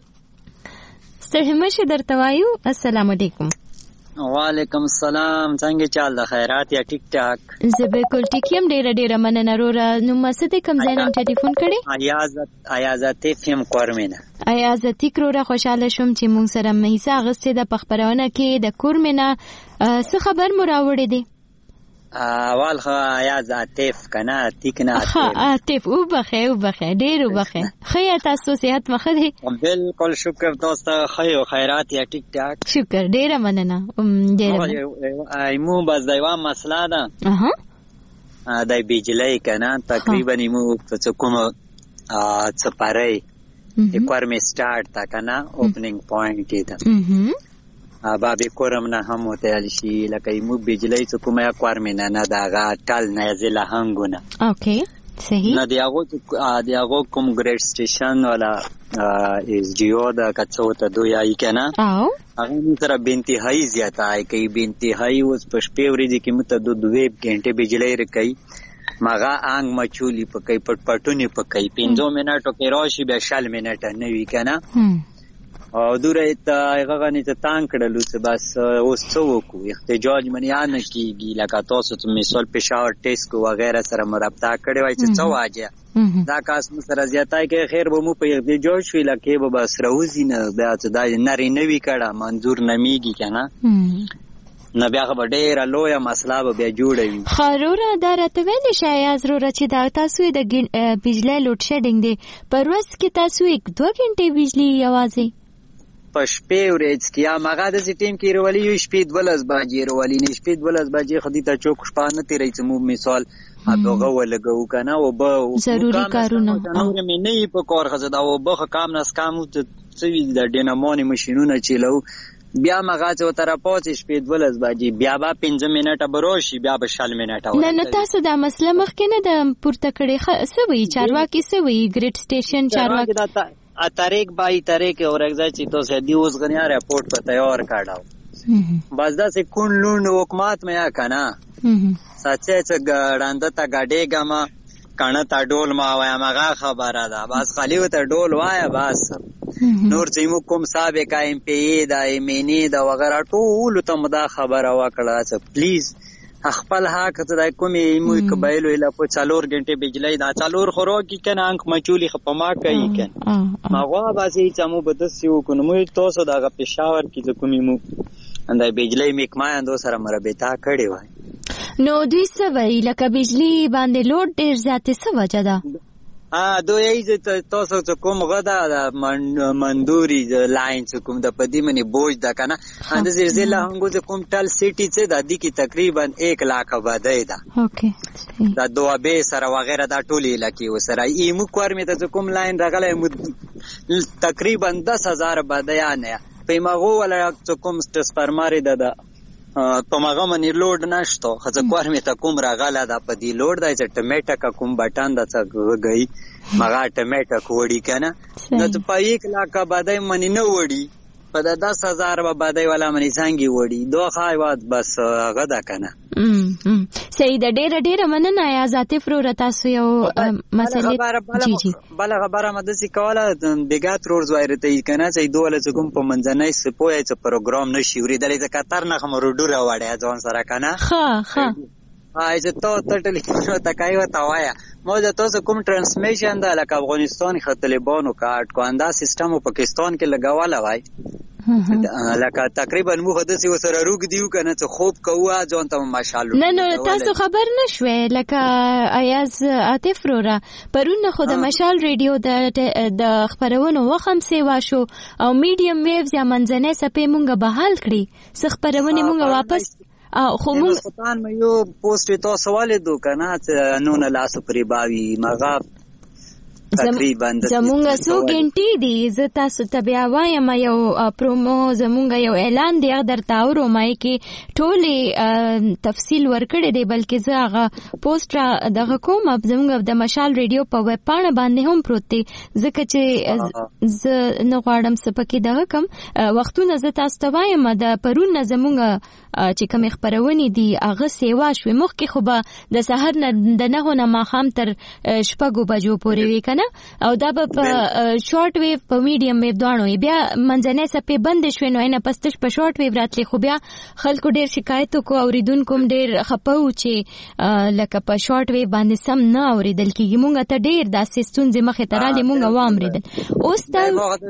ستړي درته وایو. السلام علیکم. وعلیکم السلام. څنګه چال د خیرات یا ټیک ټاک؟ زه بالکل ټیک یم. ډیره مننه رورا. نو مسته کوم ځای نن ټلیفون کړي؟ ایازتی فیم کورمنه. ایازتی کرورا خوشاله شوم چې مونږ سره مېسا غسته د پخبرونه کې د کورمنه څه خبر مو راوړې دي؟ اول خو ایاز عاطف کنه ټیک نه عاطف او بخیر ډیر وبخیر. خیر تاسو صحت مخه دي؟ بالکل شکر دوست. خیر او خیرات یا ټیک ټاک. شکر ډیر مننه. ایمو بس دایوا مسله ده د بجلی کنه تقریبا ایمو څه کوم څه پاره اکوارمه سٹارټ تا کنه اوپننګ پوینټ ده بابی کورم نه هم وتل شي لکه ایمو بجلی څه کومه اکوارمه نه داغه ټال نه زله هنګونه. اوکي صحیح. نه دیاغو کوم ګریډ سټیشن ولا اس جی او دا کڅو ته دوی ای کنه هغه تر بنتهایی زیاته ای کوي. بنتهایی اوس په شپې ورځې کې مت د 2 غنټه بجلی رکای ماغه انګ مچولی پکې پټپټونی پکې 15 منټو کې راشي به 40 منټه نه وی کنه او دوره ته هغه غنی ته تان کړلو چې بس اوس څه وکړو احتجاج منیا نه کیږي لکه تاسو ته مثال پېښور ټیسکو وغیرہ سره مرابطه کړی وای چې څه واجه دا کاس سره زیاتای کې خیر به مو په احتجاج شوی لکه به بس راوځي نه بیا چې دا نری نوی کړه منظور نمیږي کنه نه بیا به ډیره لویه مسله به بیا جوړوي. خاروره دا راته ویل شي ضرورت چې دا تاسو د بجلی لوډ شیډینګ دی پر ورځ کې تاسو 1-2 غنټې بجلی یوازې په شپې ورځ کې یا مغه د سټیم کې روالي یو شپې 12 بجې روالي نه شپې 12 بجې خدي ته چوک شپه نه تیرې چې مو مثال هغه ولګو کنه او به ضروري کارونه نور مې نه په کار خزه دا او به کام نس کام څه د ډینامونی ماشينونه چلو بیا مغه چې تر پوهې شپې 12 بجې بیا به 15 منټه بروشي بیا به 40 منټه نه تاسو دا مسله مخکې نه د پورته کړې سوي چارواکي سوي گریډ سټیشن چارواکي तारीख बाई तारीख और एग्जैक्ट तो से दिवस गनिया रिपोर्ट पर तैयार काढाव बस दा से कुण लुंड हुकूमत में या कना सच्चे च गडांद ता गाडे गमा कण ता डोल मा वाया मगा खबरा दा बस खाली व ता डोल वाया बस नूर चीमु कोम साहब का एमपी दा एमनी दा वगैरह टोल ته مدا خبره وکړه च प्लीज خپل حق ته کومې مو قبایلو اله په 4 غنټه بجلی دا 4 خورو کی کنه انک مچولی خپما کوي کنه ماغه باسي چمو بدسیو کنه مو تاسو دا پېښور کی د کومې مو اندای بجلی میکما اندو سره مربتا کړي وای نو دوی سوي لکه بجلی باندې لوډ ډیر زیاتې څه وجه ده دوی تاسو ته کوم غدا د مندوري لاین څخه کوم د پدی منی بوج د کنه اند زلزلہ هغه د کوم ټل سیټی څخه د دې کی تقریبا 1 لک آبادی ده اوکې دا دوابه سره وغیرہ دا ټولې لکی وسره ایمو کور می ته کوم لاین راغله تقریبا 10000 آبادیان په ماغو ولا کوم ټرانسفارمر ده په ماغه منی لوډ نشته خزه کور می ته کوم راغله دا په دی لوډ دای چې ټمیټا کا کوم بټان د څه گئی ماغه ټمیټا کوړی کنه نو ته په 1 لک آبادی منی نه وړي په 10000 آبادی والا منی څنګه وړي دوه خایوات بس غدا کنه سید ډېر مننه یا ذاتی فرور تاسو یو مسلې جی بل خبره مدسي کوله بیګات روز وایرته کنه چې دوله کوم په منځنۍ سپوې چې پروګرام نشي ورېدلې چې کتر نه خمر ډوره وړه ځون سره کنه ها چې ته ټلیفون ته کوي وتا وایا مو د تاسو کوم ټرانسمیشن د لکه افغانستان خطلبانو کاټ کو اندا سیستم په پاکستان کې لګاواله وای لکه تقریبا مو حدث وسره روګ دیو کنه ته خوب کوه ځان ته ماشاءالله نه تاسو خبر نشوي لکه ایاز عاطف رورا پرونه خو د مشال ریډیو د خبرونو وخم سیوا شو او میډیم ویوز یا منځنۍ سپې مونږه بحال کړی څه خبرونه مونږه واپس خو مونږ خدان مې یو پوسټ ته سوال دو کنه نو نه لاس پرې باوی مغا تقریبا زمونږ سو غنټې دي زه تاسو ته بیا وایم یو پرومو زمونږ یو اعلان دی درته اورم کې ټولې تفصیل ورکړې دی بلکې زه هغه پوسټ دغه کوم زمونږ د مشال ریډیو په ویب پاڼه باندې هم پروت دی ځکه چې زه نه غواړم سپکې دغه کم وختونه زه تاسو ته وایم د پرون زمونږ چې کوم خبرونه دي هغه سیوا شوې مخکې خو به د سحر نه د نه نه ماخام تر شپږو بجو پورې وی کنه او دا په شارټ ویو په میډیم ویو دوانو بیا منځنۍ سپې بند شوې نو نه پستش په شارټ ویو راتلی خو بیا خلکو ډیر شکایت کو اوریدونکو ډیر خپو چې لکه په شارټ ویو باندې سم نه اوریدل کیږي مونږ ته ډیر د سیستم زمخه تراله مونږ وامریدل اوس ته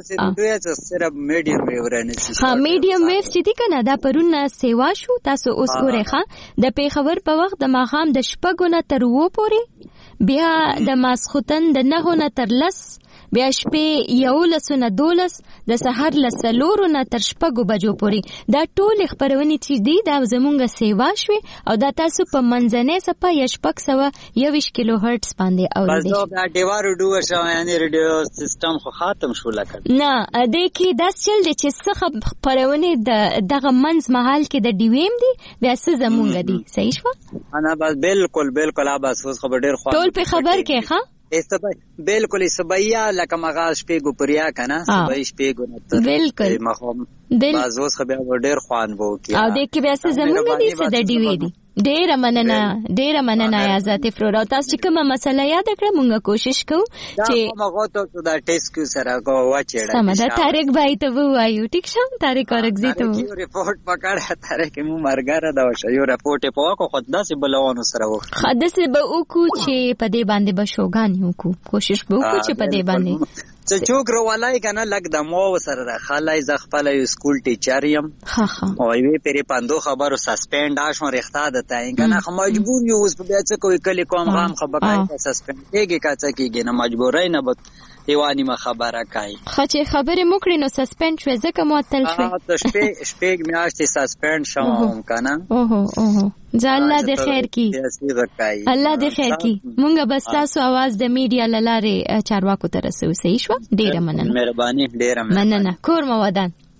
میډیم ویو رانه ها میډیم ویو چې دی کنه دا پرونه سیوا شو تاسو اوس ګورئ ښه د پیښور په وخت د ماخام د شپږو نه تر 2 پورې بیا د ماسختن د 9 نه تر 10 بیا شپې 11 نه 12 د سحر له 4 نه تر 6 بجو پورې دا ټول خبرونه چې دي دا زمونږ سیوا شوي او دا تاسو په منځنۍ سپه یا 621 کیلو هرتز باندې اوریدئ بس دا دیوار ډو شو یعنی ریډیو سیستم خو ختم شو لکه نه د کې داس چل دي چې څه خبرونه دغه منځ محل کې د ډیویم دي بیا څه زمونږ دي صحیح شو انا بس بالکل بس خبر ډیر خو ټول په خبر کې ښه بالکل سبیا لکه مغاز شپېګو پریا کنه سبای شپېګو نه بالکل مخوم بازوس خبر ډیر خوان وو کی او د کې بیا څه زمونږ دي څه د ډیوی دي ډیر مننه یا ذات فرور او تاسو کومه مسله یاد کړه مونږ کوشش کوو چې مغه ته دا ټیسټ کیو سره کو واچړه سمدا طارق بھائی ته وایو ټیک شم طارق اورګزی ته ریپورت پکړه طارق مو مرګره دا یو ریپورت په کو خود داسې بلوانو سره و حدث به وکړو چې په دې باندې بشوګان یو کو کوشش وکړو چې په دې باندې چې چوک روالای کنه لګ د مو سره خلای ز خپل سکول ټیچر یم او وی پرې پاندو خبرو سسپند آشو رخته ده تا کنه مجبور یو اوس په څه کوي کلی کوم غام خبره سسپند کېږي کاڅه کېږي نه مجبورای نه بد دیوانی ما خبره کوي خچې خبره موکړي نو سسپند شوه ځکه معطل شوه شپږ میاشتې سسپند شوم کنه اوه الله دې خیر کی الله دې خیر کی مونږ بس تاسو आवाज د میډیا لاره چارواکو ته رسو صحیح شو ډیره مننه مهرباني ډیره مننه کور مو ودان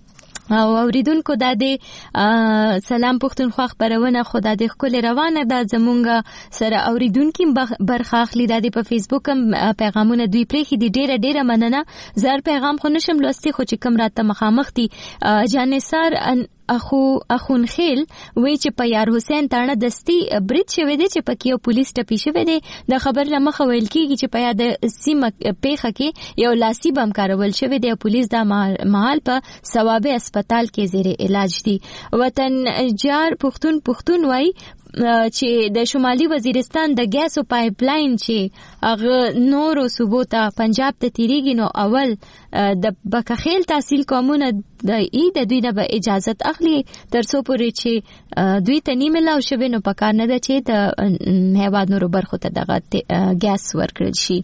او اوریدونکو د سلام پښتونخوا خبرونه خو د خپل روانه د زمونږ سره اوریدونکو برخه اخلي د په فیسبوک هم پیغامونه دوی پرې دي. ډیره مننه. زر پیغام خو نشم لوستي خو چې کوم راته مخامخ دي. جانثار اخون خیل وی چې په یار حسین تانه دستی برید شوی دی چې پکې یو پولیس ټپي شوی دی. د خبر لمخه ویل کیږي چې په یاد سیمه پیخه کې یو لاسي بم کارول شوی دی. پولیس دا محل په ثوابه هسپتال کې زیر علاج دي. وطن جار پښتون وای چې د شمالي وزیرستان د ګیسو پایپ لاین چې هغه نورو صوبو ته پنجاب ته تیریږي نو اول د بکخیل تحصیل کومونه د دوی نه به اجازه اخلي ترڅو پورې چې دوی ته نیمه لاو شوی نو پکار نه ده چې د هیواد نورو برخو ته دغه ګیس ورکړل شي.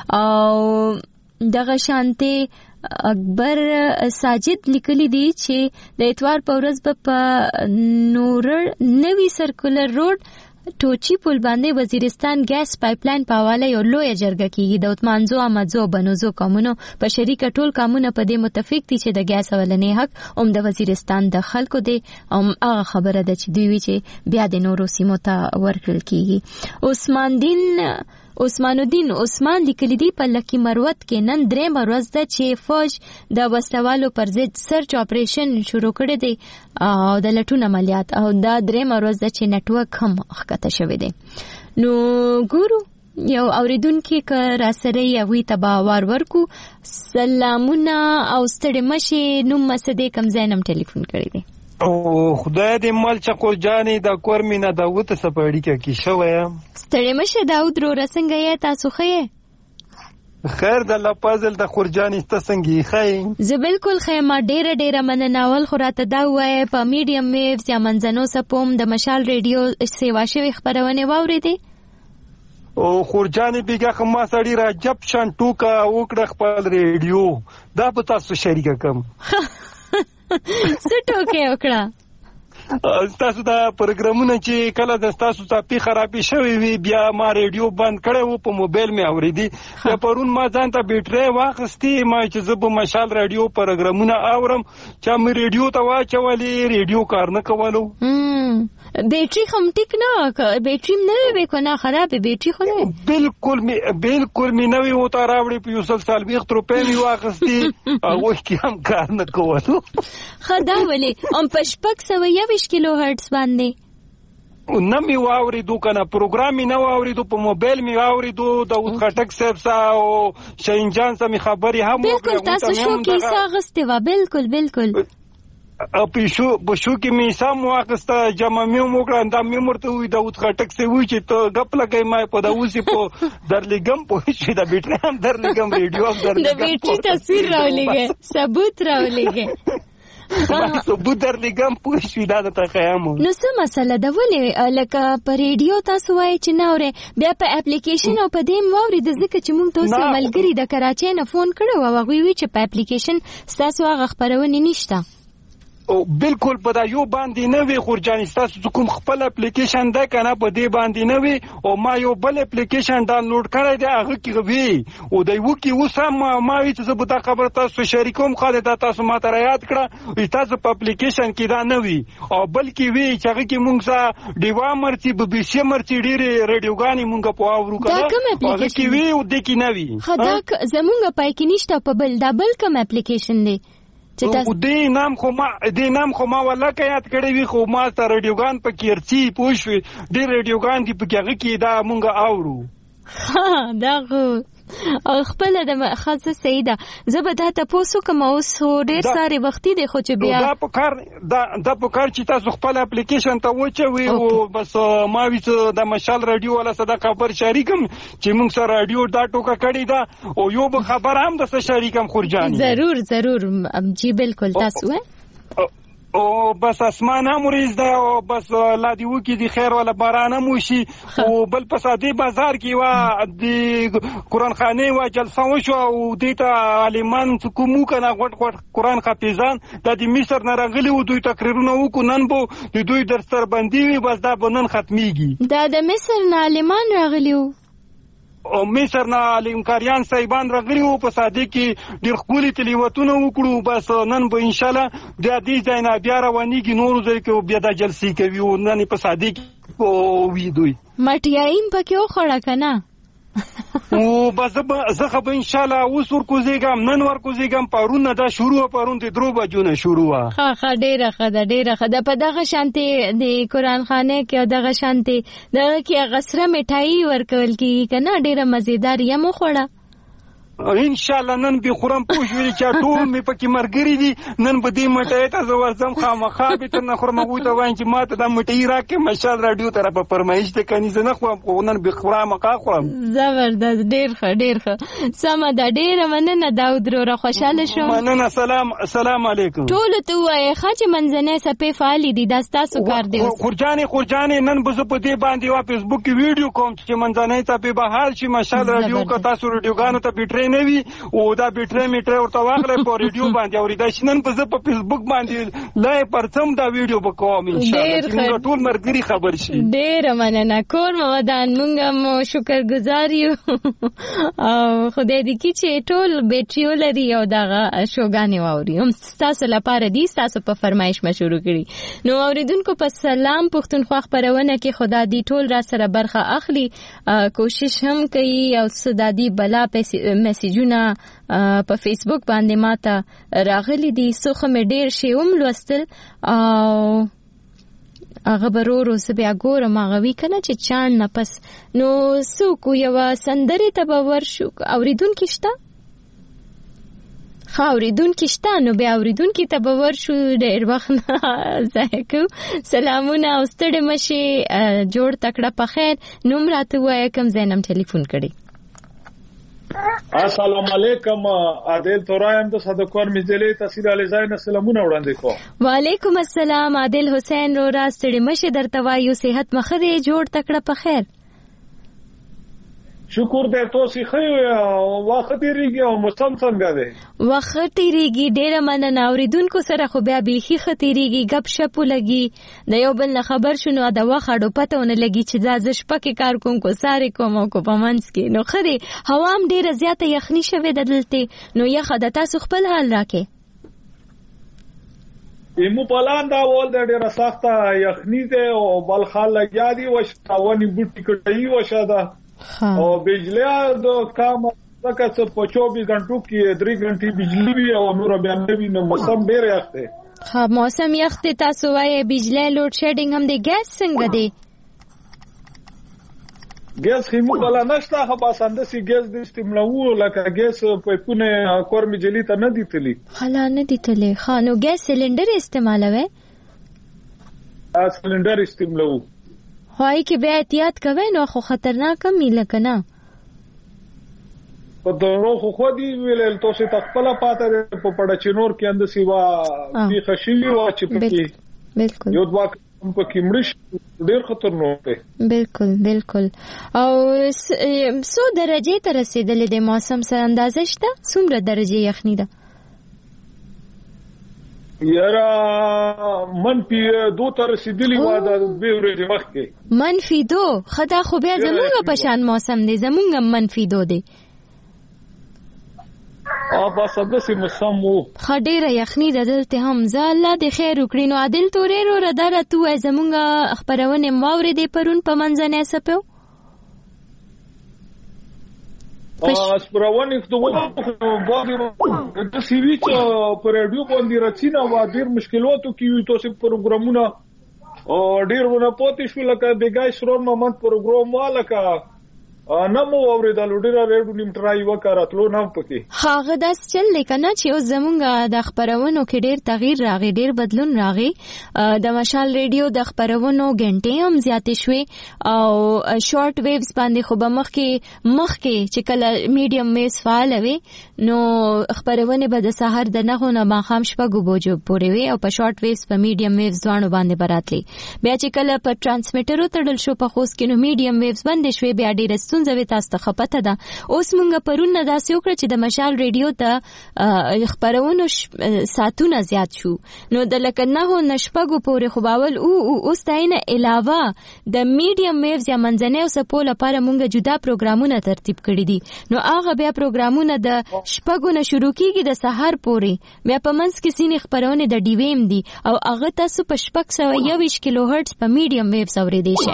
او دغه شانته اکبر ساجد لیکلی دی چې د اتوار په ورځ په نورر نوی سرکولر روډ ټوچی پل باندې وزیرستان ګیس پایپ لاین په حواله یو لوی جرګه کیږي. د عثمانزو امدزو بنوزو قومونو په شریکه ټول قومونه په دې متفق دي چې د ګیس اولنې حق د وزیرستان د خلکو دی. هغه خبره ده چې دوی چې بیا د نورو سیمو ته ورکړل کیږي. عثمان الدین عثمان لیکلی دی په لکی مروت کې نن درې مروز ده چې فوج د وسوالو پر ضد سرچ اپریشن شروع کړی دی او د لټون عملیات او دا درې مروز ده چې نټورک هم ښکته شوی دی. نو ګورو یو اوریدونکو که را سره یوي تبا ورکو سلامونه او ستړي مشه نوم مسدې کم زینم ټلیفون کړی دی. او خدای دې مال چکو جانې د کور مینا داوود سپاړی کې شوې. ستړي مشه داوود رو رسنګ یې تاسو خې خیر د لپازل د خورجانې تسنګي خې زه بالکل خې ما ډېر منناول خو راته دا وای په میډیم ویوز یا منځنو سپوم د مشال ریډیو سیوا شوی خبرونه واورېدې. او خورجانې بیګه ما سړی را جب شان ټوکا وکړه خپل ریډیو دا په تاسو شریک کم سټو کې وکړه تاسو دا پروګرامونه چې کله د تاسو ته خرابې شوی وي بیا ما ریډیو بند کړو په موبایل مې اوریدي. په پرون ما ځان ته بیټری واخستي ما چې زه په مشال ریډیو پروګرامونه اورم چې مې ریډیو ته واچولې ریډیو کار نه کولو. بیټری هم ټیک نه بیټری نه وي کنه خراب بیټری خو نه بالکل می نوې وته راوړې په 100 سال 20 روپے می واخستي او کې هم کار نه کولو. خدا ولې په 620 کیلو هرتز باندې نه می واوریدو کنه پروګرام می نه واوریدو په موبایل می واوریدو د اوسخټک صاحب سا او شاهین جان سم خبري هم بالکل تاسو شو کې ساغسته وا بالکل او پښو کې می سم واخسته جمع می موږ دا می مرته وي د اوسخټک سه وي چې ته غپ لګای ما په داوسی په درلګم په شي د بیټری هم درلګم ریډیو هم درلګم د بیټری تصویر راولېږي ثبوت راولېږي ثبوت درلګم په شي دا ته قیام نو څه مسله ده ولې لکه په ریډیو تاسو وایي چې نه اوري بیا په اپلیکیشن او په دې موري د ځکه چې موږ تاسو ملګری د کراچۍ نه فون کړو او هغه وی چې په اپلیکیشن تاسو هغه خبرونه نشته. او بالکل په دا یو باندې نه وی خورجانې تاسو کوم خپل اپلیکیشن ده کنه په دې باندې نه وی او ما یو بل اپلیکیشن ډاونلوډ کړی دی هغه کې وی او دای وکی وسم ما وی چې زه به دا خبر تاسو شریکوم خالد تاسو ما ته یاد کړه تاسو په اپلیکیشن کې دا نه وی او بلکې وی چې هغه کې مونږ سره دیوا مرتي بي سي مرتي ډېر ریډیوګانی مونږ په اورو کړه هغه کې وی او د کې نه وی خدا زمونږ پای کې نشته په بل ډبل کوم اپلیکیشن دی او دې نام خو ما ولکه یاد کړی وی خو ما ته ریډیوګان په کیرچی پوښوي ډېر ریډیوګان دی په هغه کې دا مونږ اورو دا او خپل د خاصه سیده زبده ته پوسو کوم اوس ډېر ساري وختي دی خو چې بیا دا په کار چې تاسو خپل اپلیکیشن ته وچوي او بس ما وی د مشال رادیو ولا صدا خبر شریکم چې موږ سره رادیو دا ټوکا کړی دا او یو به خبر هم د شریکم خورجانی ضرور جی بالکل تاسو او بس اسمان هم ریز ده او بس لا دی وکی دی خیر ولا باران هم وشي او بل په ساده بازار کې وا د قران خانه وا جلسه وشو او دیتا عالمان کومو کنه غټ قران حافظان د مصر نه راغلي و دوی تقریرونه وکړو نن بو د دوی درس تر باندې وي بس دا بنن ختميږي د مصر نه عالمان راغلي و مصر نه لیمکاریان صاحبان راغلي وو په ساده کې ډېر ښکلي تلاوتونه وکړو. بس نن به انشاءالله د دې ځای نه بیا روانېږي نورو ځایو کې بیا دا جلسې کوي او نن په ساده کې وي دوی مټیایم پکې وخوړه که نه او بس زه خو به انشاءالله اوس ورکوزېږم نن ورکوزېږم پرون نه دا شروع پرون د 3 بجو نه شروع ښه ډېره ښه ده ډېره ښه ده. په دغه شانتې د قرآن خانه کې او دغه شانتې دغه کې هغه سره مټایي ورکول کېږي که نه ډېره مزېدار یم وخوړه انشاءالله نن به خورم پوه شوې چې ټول مې پکې ملګري دي نن به دې مټۍ ته زه ورځم خامخا به تر نه خورم هغوی ته وایم چې ما ته دا مټۍ راکړې مشال راډیو ته راپه فرمایش دی کنې زه نه خورم خو نن به خامخا خورم. زبردست ډېر ښه ډېر ښه سمه ده ډېره مننه داود وروره خوشحاله شوم. مننه سلام علیکم. ټولو ته ووایې ښه چې منځنۍ څپې فعالې دي دا ستاسو کار دی. خورجانې نن به زه په دې باندې یوه فیسبوک کې ویډیو کوم چې منځنۍ څپې به حل شي مشال راډیو که تاسو راډیوګانو ته بیټرۍ نه وي او دا بیټرۍ ورته واخلئ په ریډیو باندې اورېدای شي. نن به زه په فیسبوک باندې لای پرڅم دا ویډیو به کوم انشاءالله چې موږ ټول ملګري خبر شي. ډېره مننه کور مو ودان موږ هم شکرګزار یو او خدای دې کړي چې ټول بیټرۍ ولري او دغه شوګانې واوري هم ستاسو لپاره دي ستاسو په فرمایش مې شروع کړي. نو اورېدونکو په سلام پښتونخوا خپرونه کې خدا دې ټول را سره برخه اخلي کوشش هم کوي او څه دادي بلا میسیجونه په فیسبوک باندې ماته راغلي دي څوخه مې ډېر شی هم لوستل او هغه به ورو زه بیا ګورم هغه وي که نه چې چاڼ نه پس نو څوک یوه سندرې ته به ورشو اورېدونکي شته ښه اورېدونکي شته نو بیا اورېدونکي ته به ورشو ډېر وخت نه ضایع کوو. سلامونه او ستړې مه شې جوړ تکړه په خیر نوم راته ووایه کوم ځای نه م ټلیفون کړی. السلام علیکم عادل تورایم د صدقور مزدلې تحصیل علیزای نه سلامونه وړاندې کوم. وعلیکم السلام عادل حسین رو را ستړي مشه درته وایو صحت مخه دې جوړ تکړه په خیر. شکر دې تاسو ښه وخت تیریږي او موسم څنګه دی؟ وخت تیریږي ډېره مننه اورېدونکو سره خو بیا بیخي ښه تیریږي ګپ شپ ولګي د یو بل نه خبر شو نو د وخت اډو پته ونه لګي چې دا زه شپه کې کار کوم کو سارې کوم او کو په منځ کې نو ښه دی هوا هم ډېره زیاته یخني شوې ده دلته نو یخه ده تاسو خپل حال راکې ایمو پلان دا ول د ډېره سخته یخني ده او بل خال لګیا دي وشتاونی بوټي کټي وشاده او بجلی د کام تک څه په 24 غنټو کې 3 غنټې بجلی وي او نور بیا نه وي نو موسم ډېر یخ دی. ها موسم یخ دی تاسو وایي بجلی لوډ شیډینګ هم دی ګیس څنګه دی؟ ګیس خمو بلا نشته خو باسنده سي ګیس د استعمالو لکه ګیس پایپونه کور مجلی ته نه دي تللی خلا نه دي تللی خانو ګیس سلندر استعمالوي سلندر استعمالو هاي کې بیا احتیاط کوئ نو خو خطرناک هم لکه نه په دغه خو دی ویل تاسو تخپل پاته په پړچینور کې اند سیوا دی خشلی وا چې پکې بالکل یو دوا په کې مړش ډیر خطرناک دی بالکل او څو درجه ته رسیدلې د موسم سره اندازه شته څومره درجه یخني ده یارا منفی 2 تر رسیدلی و د به ورځې وخت کې منفی 2 خدا خو بیا زمونږ په شان موسم دی زمونږ منفی 2 دی بس داسې موسم وو ډېره یخني ده دلته هم زه الله دې خیر وکړي نو عادل تورې رو رداره تو زمونږ خپرونې واورېدې پرون په منځنۍ څپې خپرونې خدومه باندې د سیوی چې پر رادیو باندې راځينه و ډېر مشکلاتو کې تاسو پروګرامونه ډېر ونه پاتې شو لکه بیګای سرور مومنت پروګرام والکه نمو اوریدل ډیره ریډو نیم ټرای وکړاتلو نو پکې هغه داس چل لیکنه چې اوس زمونږ د خبرونو کې ډیر تغییر راغی ډیر بدلون راغی د مشال ریډیو د خبرونو غنټې هم زیاتې شوې او شارټ ویوز باندې خو به مخکې چې کله میډیم ویوز فعال وي نو خبرونه به د سحر د نغو نه ماخام شپږو بجو پورې وي او په شارټ ویوز په میډیم ویوز ځوانو باندې براتلی بیا چې کله په ترانسمیټرو تړل شو په خوست کې نو میډیم ویوز باندې شوې بیا ډیر ستونزه وي تاسو ته خپته ده. اوس مونږ پرون نه داسې وکړه چې د مشال ریډیو ته خبرونو ساعتونه زیات شو، نو د لکه 9 نه شپږو پورې خو باول اوس داینه علاوه د میډیم ویوز یا منځنۍ څپو لپاره مونږ جدا پروګرامونه ترتیب کړي دي. نو هغه بیا پروګرامونه د شپږو نه شروع کیږي د سحر پورې، بیا په منځ کې ځینې خبرونه د ډي ویم دي او هغه تاسو په 621 کیلو هرتز په میډیم ویوز اوریدئ شئ.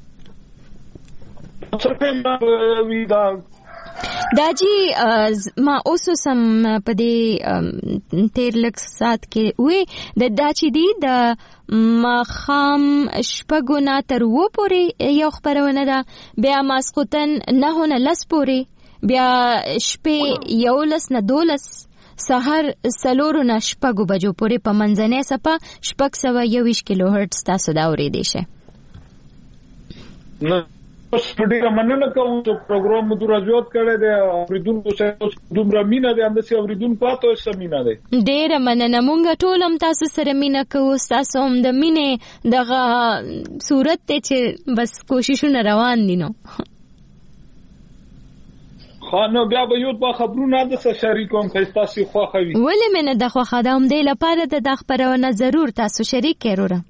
دا جی ما اوس سم په دې 13 ساعت کې وې د دا چې دی د ماخام شپږو نه تر 9 پورې یو خبرونه ده، بیا ماسخوتن 9 نه 10 پورې، بیا شپې 11 نه 12، سحر 4 نه 6 بجو پورې په منځنۍ څپه 621 کیلو هرتز تاسو دا اوریدئ شئ. ډیره مننه کوم چې پروګرام مو دراجوت کړی دی، اوریدونکو سره دومره مینه دی، همداسې اوریدونکو ته سره مینه دی. ډیره مننه، مونږ ټول هم تاسو سره مینه کوو، تاسو هم د مینې دغه صورت ته چې بس کوششونه روان دي. نو خانو بیا به یو په خبرونه د سره شریکوم چې تاسو خوښوي. ولې مې نه د خوښه ده، هم دې لپاره د خبرونه ضرور تاسو شریک کړئ.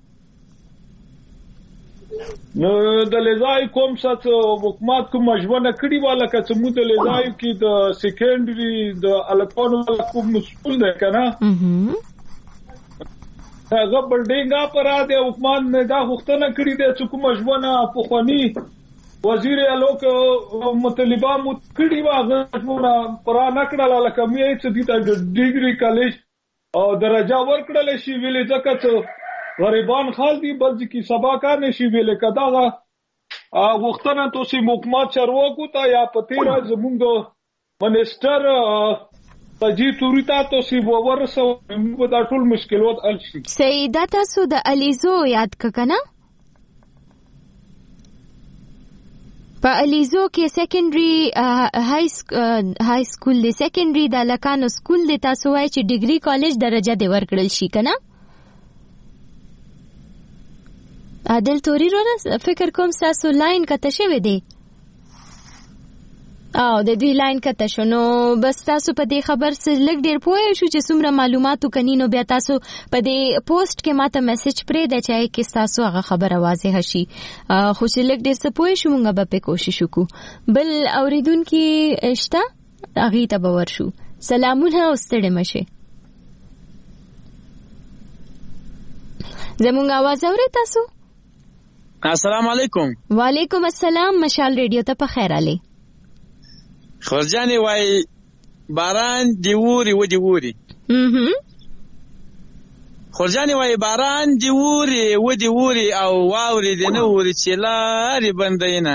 نو د لیزای کوم سات حکومت کوم مجبور کړي والا چې موږ د لیزای کې د سیکنډري د الکانو کوم مسؤل ده کنه هغه بلډینګ پر اده حکومت نه دا غوښتنه کړې ده چې کوم مجبور په خواني وزیر الوک مطالبه مو کړي واغه پر نه کړل لکه مې چې د ډیګري کالج او درجه ورکړل شي ویلې ځکه چې غریبان خال دی بل ځکه سبا کار نشي ویل کداغه وختونه توسي حکومت چارواکو ته یا پتیرا زمونږ منسٹر تجی توریتا توسي ورسو په دا ټول مشکلات حل شي. سیدا تاسو د الیزو یاد ککنه په الیزو کې سیکنډري های سکول دی، سیکنډري د لکانو سکول دی، تاسو وایي چې ډیګري کالج درجه دی ورکړل شي کنه. عادل توري وروره فکر کوم تاسو لاین کته شوی دی او د دې لاین کته شو، نو بس تاسو په دې خبر سره لګ ډیر پوه شو چې څومره معلوماتو کنينو بیا تاسو په دې پوسټ کې ماته میسج پرې د چای کې تاسو هغه خبره واضح شي، خو چې لګ ډیر څه پوه شو موږ به کوشش وکړو. بل اوریدونکو اشته هغه ته باور شو. سلامونه او ستړي مشه، زموږ आवाज اورئ تاسو؟ السلام علیکم. وعلیکم السلام. مشال ریډیو ته په خیر علي. خورجاني وای باران دی ووري و دی ووري. خورجاني وای باران دی ووري و دی ووري او واوري دی نه ووري چې لاري بندینا.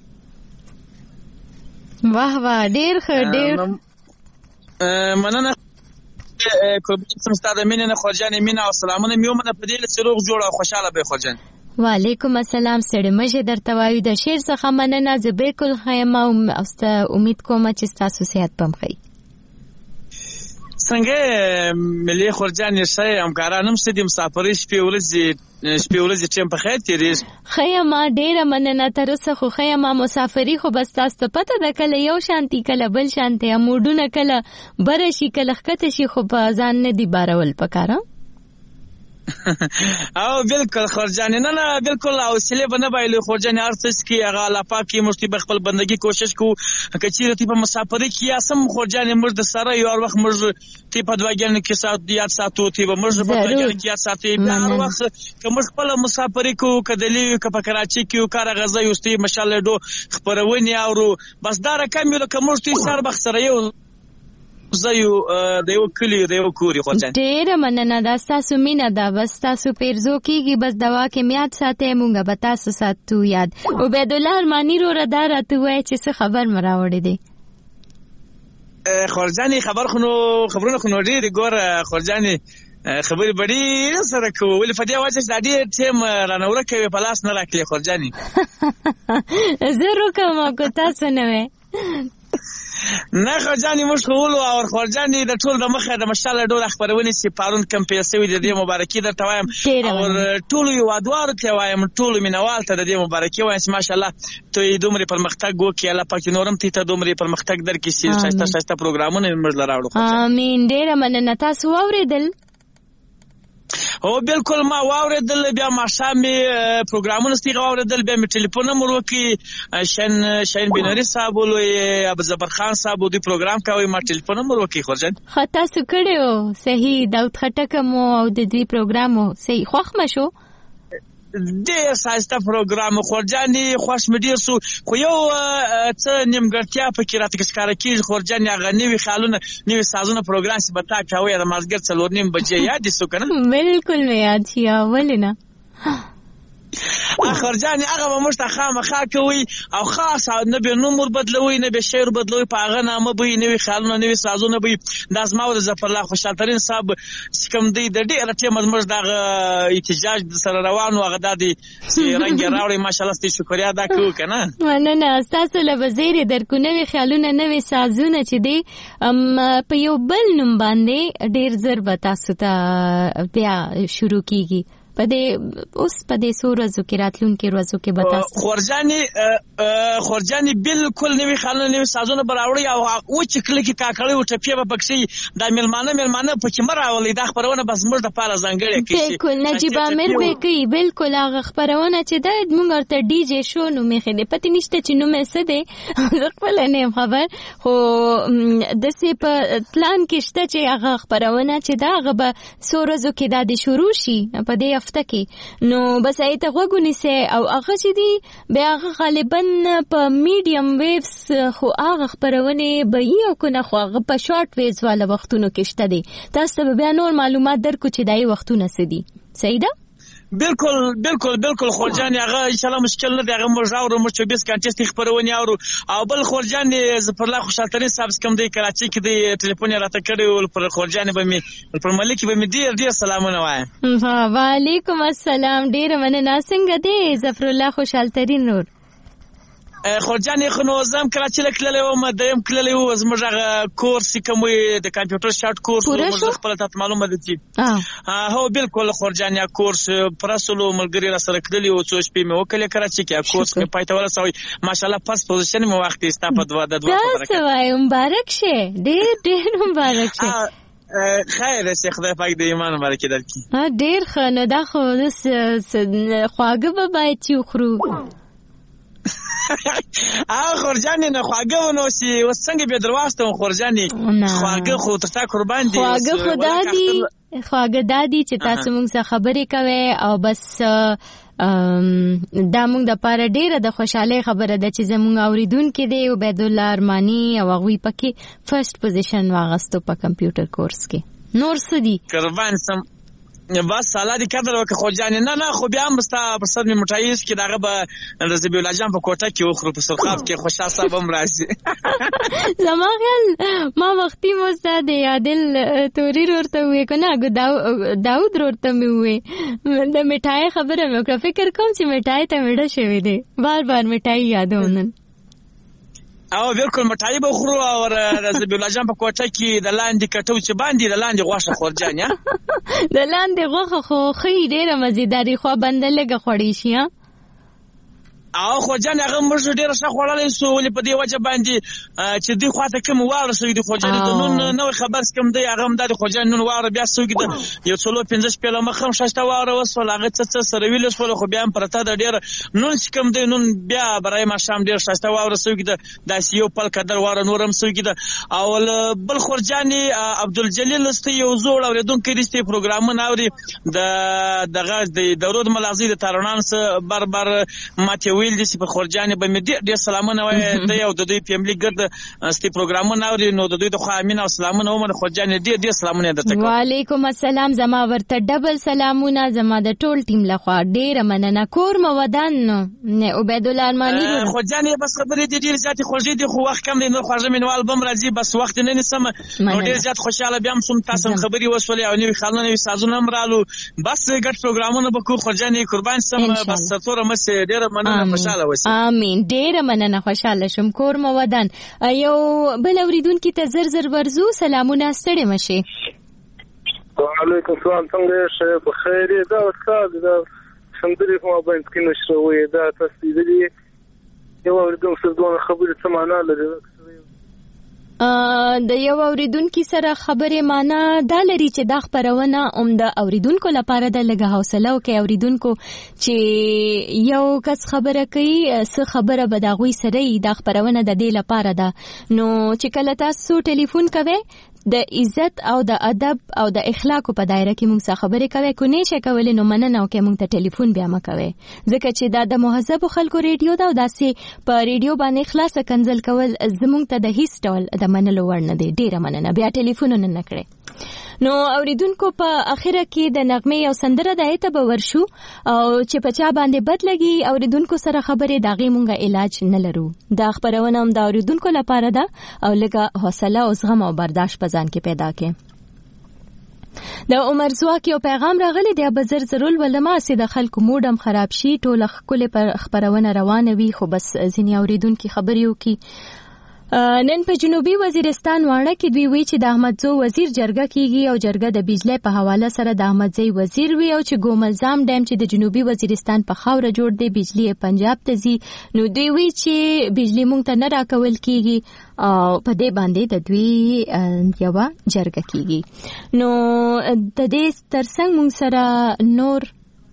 واه واه ډیر ښه ډیر مننه کوم ستاسو مینه خورجاني مینه او سلامونه میومنه په دې لسه روغ جوړ او خوشاله به خورجان. وعلیکم السلام. سړی مشه درته وایو د شعر څخه مننه، زه بالکل خیم او امید کوم چې تاسو صحت پم خی. څنګه ملي خورجان شي همکارانم ستې مسافرې شپې ورځې ټیم په خیر تیریږي. خیمه ډیره مننه تر اوسه، خو خیمه مسافرې خو بس تاسو ته پته ده کله یو شانتي کله بل شانتي، موډونه کله بره شي کله ښکته شي، خو په ځان نه دی بارول پکاره. او بالکل خورجاني نه بالکل حوصله بنه بایلو خورجاني ارتس کی هغه الله پاک کی مشتي بخپل بندگی کوشش کو کچیره تی په مسافرې کی اسم خورجاني مرد سره یو وخت مرد تی په دواګل کې سات یاد ساتو تی به مرد په دواګل کې یاد ساتي هر وخت کوم خپل مسافرې کو کدلی ک په کراچي کې کار غزا یوستي مشالله دو خبرونی اورو بس دا رقم یو کوم مرد سر بخ سره یو زيو دیو کلی دیو کوري خورجان. ډېر مننه، دا تاسو مینه ده، بس تاسو پیرزو کیږي بس دوا کې میاد ساتي مونږه به تاسو ساتو یاد. عبید الله ارمانی رو ردا راته وای چې څه خبر مراوړې دي. خورجاني خبرونه خو ډېر ګور خورجاني خبرې بډې سره کوو ولې فدی واجه د دې ټیم رانور کوي په لاس نه راکړي خورجاني. زه رو کوم کو تاسو نه وې نه خورجانې موږ خو ولو او خورجانې د ټول د مخه د مشاله ډول خبرونه چې پرون کم پیسې وي د دې مبارکي درته وایم او ټول یو ادوار ته وایم ټول مینوال ته د دې مبارکي وایم چې ماشاءالله ته دومره پرمختګ وکړي الله پاک نورم ته دومره پرمختګ درکړي چې شایسته پروګرامونه موږ لراوړو امين ډیره مننه تاسو واوریدل او بالکل ما واوریدل بیا ماښام پروګرامونه ستې واوریدل بیا می ټلیفون نمبر وکي شین بنوري صاحب ولوي ابو زبر خان صاحب دوی پروګرام کوي ما ټلیفون نمبر وکي خورجان خطا سو کړو صحیح داوود خټک مو او د دې پروګرامو صحیح خوښ مشو ډېر ښایسته پروګرام خورجانې خوښ مې ډېر سو خو یو څه نیمګړتیا پکې راته ښکاره کېږي خورجانې هغه نوي خیالونه نوي سازونه پروګرام چې به تا کوی د مازدیګر 4:30 بجې یاد دې سو که نه بالکل مې یاد شي ولې نه خورجانې هغه به موږ ته خامخا کوي او خاص نه به نومور بدلوي نه به شعر بدلوي په هغه نامه به وي نوي خیالونه نوي سازونه به وي دا زما د ظفرالله خوشحال ترین صاحب چې کوم دی د ډېره ټیمه زموږ دغه احتجاج سره روان و هغه دا دی چې رنګ یې راوړی ماشاءالله ستې شکریا ادا کوو که نه مننه ستاسو له به زیرې درکو نوي خیالونه نوي سازونه چې دی په یو بل نوم باندې ډېر زر به تاسو ته بیا شروع کیږي په دې اوس په دې څو ورځو کې راتلونکي ورځو کې به تاسو خورجانې بالکل نوي خیالونه نوي سازونه به راوړي او وچې کلي کې کاکړۍ او ټپې به پکښې دا مېلمانه پکې مه راولئ دا خپرونه به زموږ دپاره ځانګړې کړي بالکل نجیب امیر به کوي بالکل هغه خپرونه چې ده موږ ورته ډي جې شو نوم یې ښه دی پتې نشته چې نوم یې څه دی زه خپله نه یم خبر خو داسې په پلان کې شته چې هغه خپرونه چې ده هغه به څو ورځو کې دا د شروع شي په دې هفته کې نو بس هغې ته غوږ ونیسئ او هغه چې دي بیا هغه غالبا په میډیم ویوز خو هغه خپرونې به یي او که نه خو هغه په شارټ ویوز والا وختونو کې شته دی تاسو ته به بیا نور معلومات درکو چې دا یې وختونه څه دي صحیح ده بالکل خورجانې هغه انشاءالله مشکل نه دی هغه موږ اورو موږ 24 ګنټې ستې خپرونې اورو او بل خورجانې ظفرالله خوشحال ترین صاحب کوم دی کراچۍ کې دی ټلیفون یې راته کړی و پر خورجانې به مې پر ملکې به مې ډېر سلامونه وایم وعلیکم السلام ډېره مننه څنګه دی ظفرالله خوشحال ترین نور خورجانې خو نو زه هم کراچۍ له تللی وم دریم تللی و زموږ هغه کورس چې کوم وي د کمپیوټر شارټ کورس موږ خپله تاته معلومه ده چې هو بالکل خورجانې کورس پوره سلو ملګري را سره کړلي وو څو شپې مې وکړلې کراچۍ کې کورس مې پای ته ورسوی ماشاءالله فرست پوزیشن مې واخیستا په د دوه تاسو وایي مبارک شه ډېر مبارک شه خیر شه خدای پاک د ایمان مبارکي درکړي ډېر ښه نو دا خو خواږه به باید چې وخورو خورجانې نه خواږه ونه اوسي اوس څنګه بیا درواستم خورجانې خواږه خو تر تا قربان دي خواږه دا دي چې تاسو موږ سره خبرې کوئ او بس دا موږ دپاره ډېره د خوشحالۍ خبره ده چې زموږ اورېدونکي دی عبیدالله ارماني او هغوی پکې فرست پوزیشن واغستو په کمپیوټر کورس کې نور څه دي قربان سم بس الله دې قدر وکړه خورجانې نه خو بیا هم ستا پر سر مې مټایز کې دغه به د ذبیح الله جان په کوټه کې وخورو په سرخاب کې خوشحال صاحب هم راشي زما خیال ما وختي مو ستا د عادل توري ورته وویې که نه داود ورته مې وویې د مټایي خبره مې وکړه فکر کوم چې مټایي ته مېړه شوی دی بار مټایي یادوم نن او بالکل مټایي به خورو او د ذبیح الله جان په کوټه کې د لاندې کټو چې باندې د لاندې غوښه خورجانې د لاندې غوښه خو ښه ډېره مزیداري خوا بنده لږه خوړی شي او خورجانې هغه موږ ډېره ښه خوړلی سو ولې په دې وجه باندې چې دوی خوا ته کوم واوره سوي دي خورجانې د نون نوی خبر کوم دی هغه هم دا د خورجانې نون واوره بیا سوي ده یو 4-5 شپېله مخ هم ښایسته واوره وسول هغه څه سره ویلې شول خو بیا هم پرته ده ډېره نون چې کوم دی نون بیا برای ماښام ډېر ښایسته واوره سوي ده داسې یو پل قدر واوره نور هم سوي ده او بل خورجانې عبدالجلیل سته یو زوړ اورېدونکی دی سته پروګرامونه اوري دغه د رود ملازۍ د تارونان څه بر ماته ویل دي چې په خورجانې به مې ډېر سلامونه وایي دی او د دوی فیملي ګرد ستې پروګرامونه اوري نو د دوی د خوا امین او سلامونه ومنه خورجانې ډېر سلامونه درته کوم وعلیکم السلام زما ورته ډبل سلامونه زما د ټول ټیم لخوا ډېره مننه کور مو ودان عبیدالله ارماني خورجانې بس خبرې دي ډېرې زیاتې خوږې دي خو وخت کم دی نور خواږه مینوال به هم راځي بس وخت نه نیسم نو ډېر زیات خوشحاله بیا هم سوم تاسو هم خبرې وشولې او نوي خیالونه نوي سازونه هم رالو بس ګډ پروګرامونه به کوو خورجانې قربان سم بس سرتوره مسې ډېره مننه خوشاله وسی. امين. ډیره مننه، خوشاله شم. کور مو ودان. یو بل اوریدونکو ته زر ورزو سلامونه، ستړي مشي. وعلیکم السلام، څنګه یې؟ بخیر دا استاد دا سندري کومه باندې کې نشروي دا تاسو دې یو اوریدونکو سره دوه خبرې څه معنا لري؟ د یو اوریدونکو سره خبره معنا دا لري چې دا خبرونه د اوریدونکو لپاره د لګه حوصله او کې اوریدونکو چې یو کس خبره کوي څه خبره به دا غوي سره د خبرونه د دې لپاره ده. نو چې کله تاسو ټلیفون کوئ د عزت او د ادب او د اخلاق په دایره کې موږ څه خبرې کوي، کو نه شي کولای نو مننه او کې موږ ته ټلیفون بیا مکوي، ځکه چې دا د مهذب خلکو ریډیو دا او داسې په ریډیو باندې خلاص کنزل کول زموږ ته د هیڅ ډول د منلو وړ نه دی. ډیره مننه، بیا ټلیفون نه کړئ. نو اوریدونکو په اخره کې د نغمه یو سندره د ایته به ورشو او چې په چا باندې بد لګي اوریدونکو سره خبرې داغي مونږه علاج نه لرو. دا خبرونه هم د اوریدونکو لپاره ده او لګه حوصله او زغم او برداشت په ځان کې پیدا کړي. د عمر زواک یو پیغام راغلی دی، بزر ضرور ولما سي د خلکو موډم خراب شي ټول خپل پر خبرونه روانه وي، خو بس ځینی اوریدونکو خبريو کی نن په جنوبي وزیرستان وانه کې دوی وی چې د احمدزو وزیر جرګه کیږي او جرګه د بجلی په حواله سره د احمدزي وزیر وی او چې ګوملزام ډیم چې د جنوبي وزیرستان په خاوره جوړ دی بجلی پنجاب ته زی، نو دوی وی چې بجلی مونږ ته نه راکول کیږي او په دې باندې د دوی یو جرګه کیږي. نو د دې ترڅنګ مونږ سره نور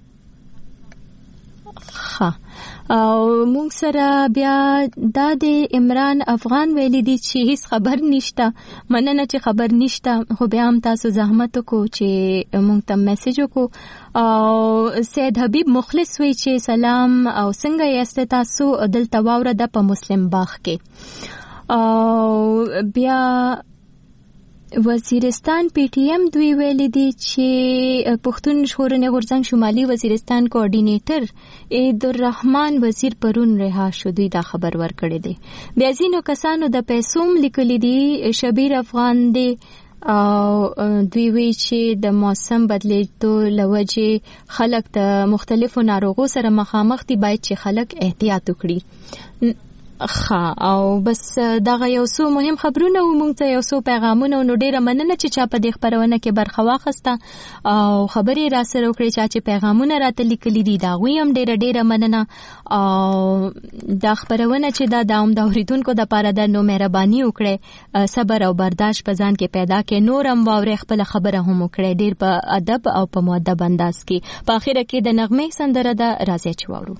او مونږ سره بیا د عمران افغان ویلي دي چې هیڅ خبر نشته. مننه چې خبر نشته، خو بیا هم تاسو زحمت وکړو چې مونږ ته میسج وکړو. او سید حبیب مخلص وی چې سلام او څنګه یاست تاسو؟ دلته واوره ده په مسلم باغ کې. او بیا وزیرستان پی ټی ایم دوی ویلي دي چې پښتون ژغورنې غورځنګ شمالي وزیرستان کوارډینیټر عیدالرحمن وزیر پرون رها شو، دوی دا خبر ورکړی دی. بیا ځینو کسانو د پیسوم لیکلي دي، شبیر افغان دی او دوی وی چې د موسم بدلیدو لوجه خلک د مختلفو ناروغو سره مخامخ دي، باید چې خلک احتیاط وکړي. او بس دغه یو څو مهم خبرونه و، مونږ ته یو څو پیغامونه، نو ډیره مننه چې چا په دې خبرونه کې برخه واخسته او خبرې را سره وکړي. چې پیغامونه راته لیکلي دي دا غوي هم ډیره مننه. او دا خبرونه چې دا د اوریدونکو د پاره د نو مهرباني وکړي، صبر او برداشت په ځان کې پیدا کړي، نور هم واوري خپل خبره هم وکړي ډیر په ادب او په مؤدب انداز کې. په اخر کې د نغمه سندره د راځي چې واورو.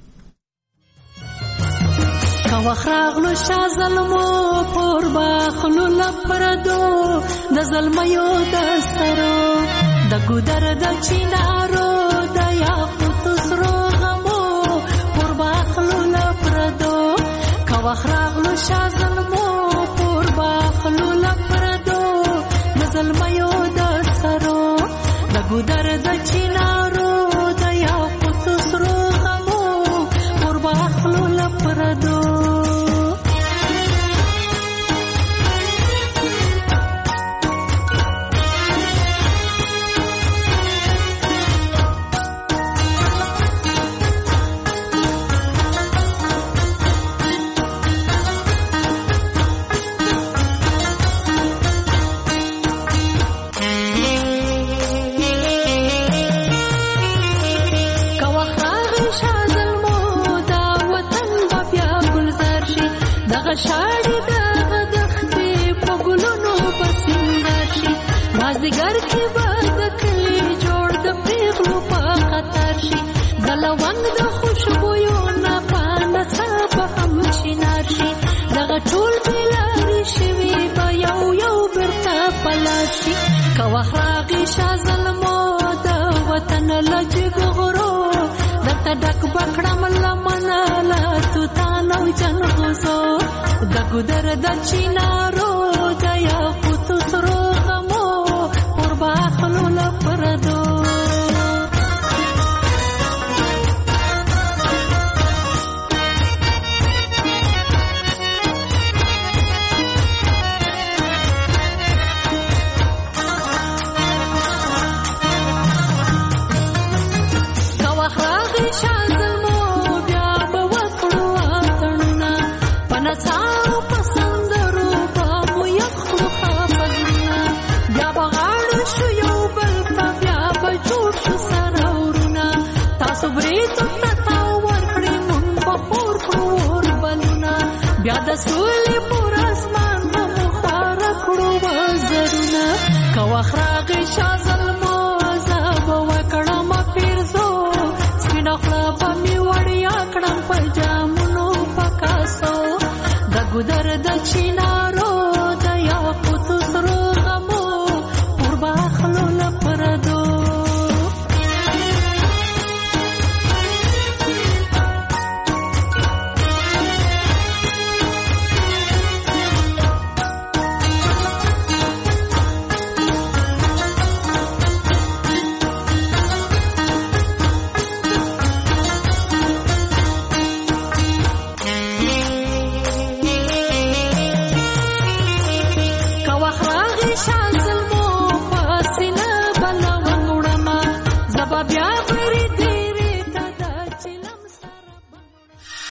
وخراغلو شا ظلمو پور باخلو لپردو د ظلمیو دسترو د ګودر د چینارو د یاقوت سرو غمو پور باخلو لپردو وخراغلو شا ظلمو پور باخلو لپردو د ظلمیو دسترو د ګودر د چینارو د یاقوت سرو غمو پور باخلو لپردو. شاړې دغه دښتې په ګلونو پسندر شي، مازدیګر کې به د کلي جوړ د پیغلو په خطر شي، د لونګ د خوشبویو نه په نڅا به هم شینار شي، دغه ټول بېلارې شوي به یو یو بېرته په لار شي. که وخت راغی شا ظلمو د وطن له جګغرو درته ډک به کړم لمنه له توتانو جنغوزو د ګودر د چینارو د یاقوت سرو غمو پور باخلو لپردو. که وخت راغی شا ظلمو بیا به بیا د سولې پر اسمان مخوار کړو وزرونه کوخ راغی شازل موزب وکړم پیرزو سپین خپل په وړیا کړم په جامونو پکاسو د ګودر د چین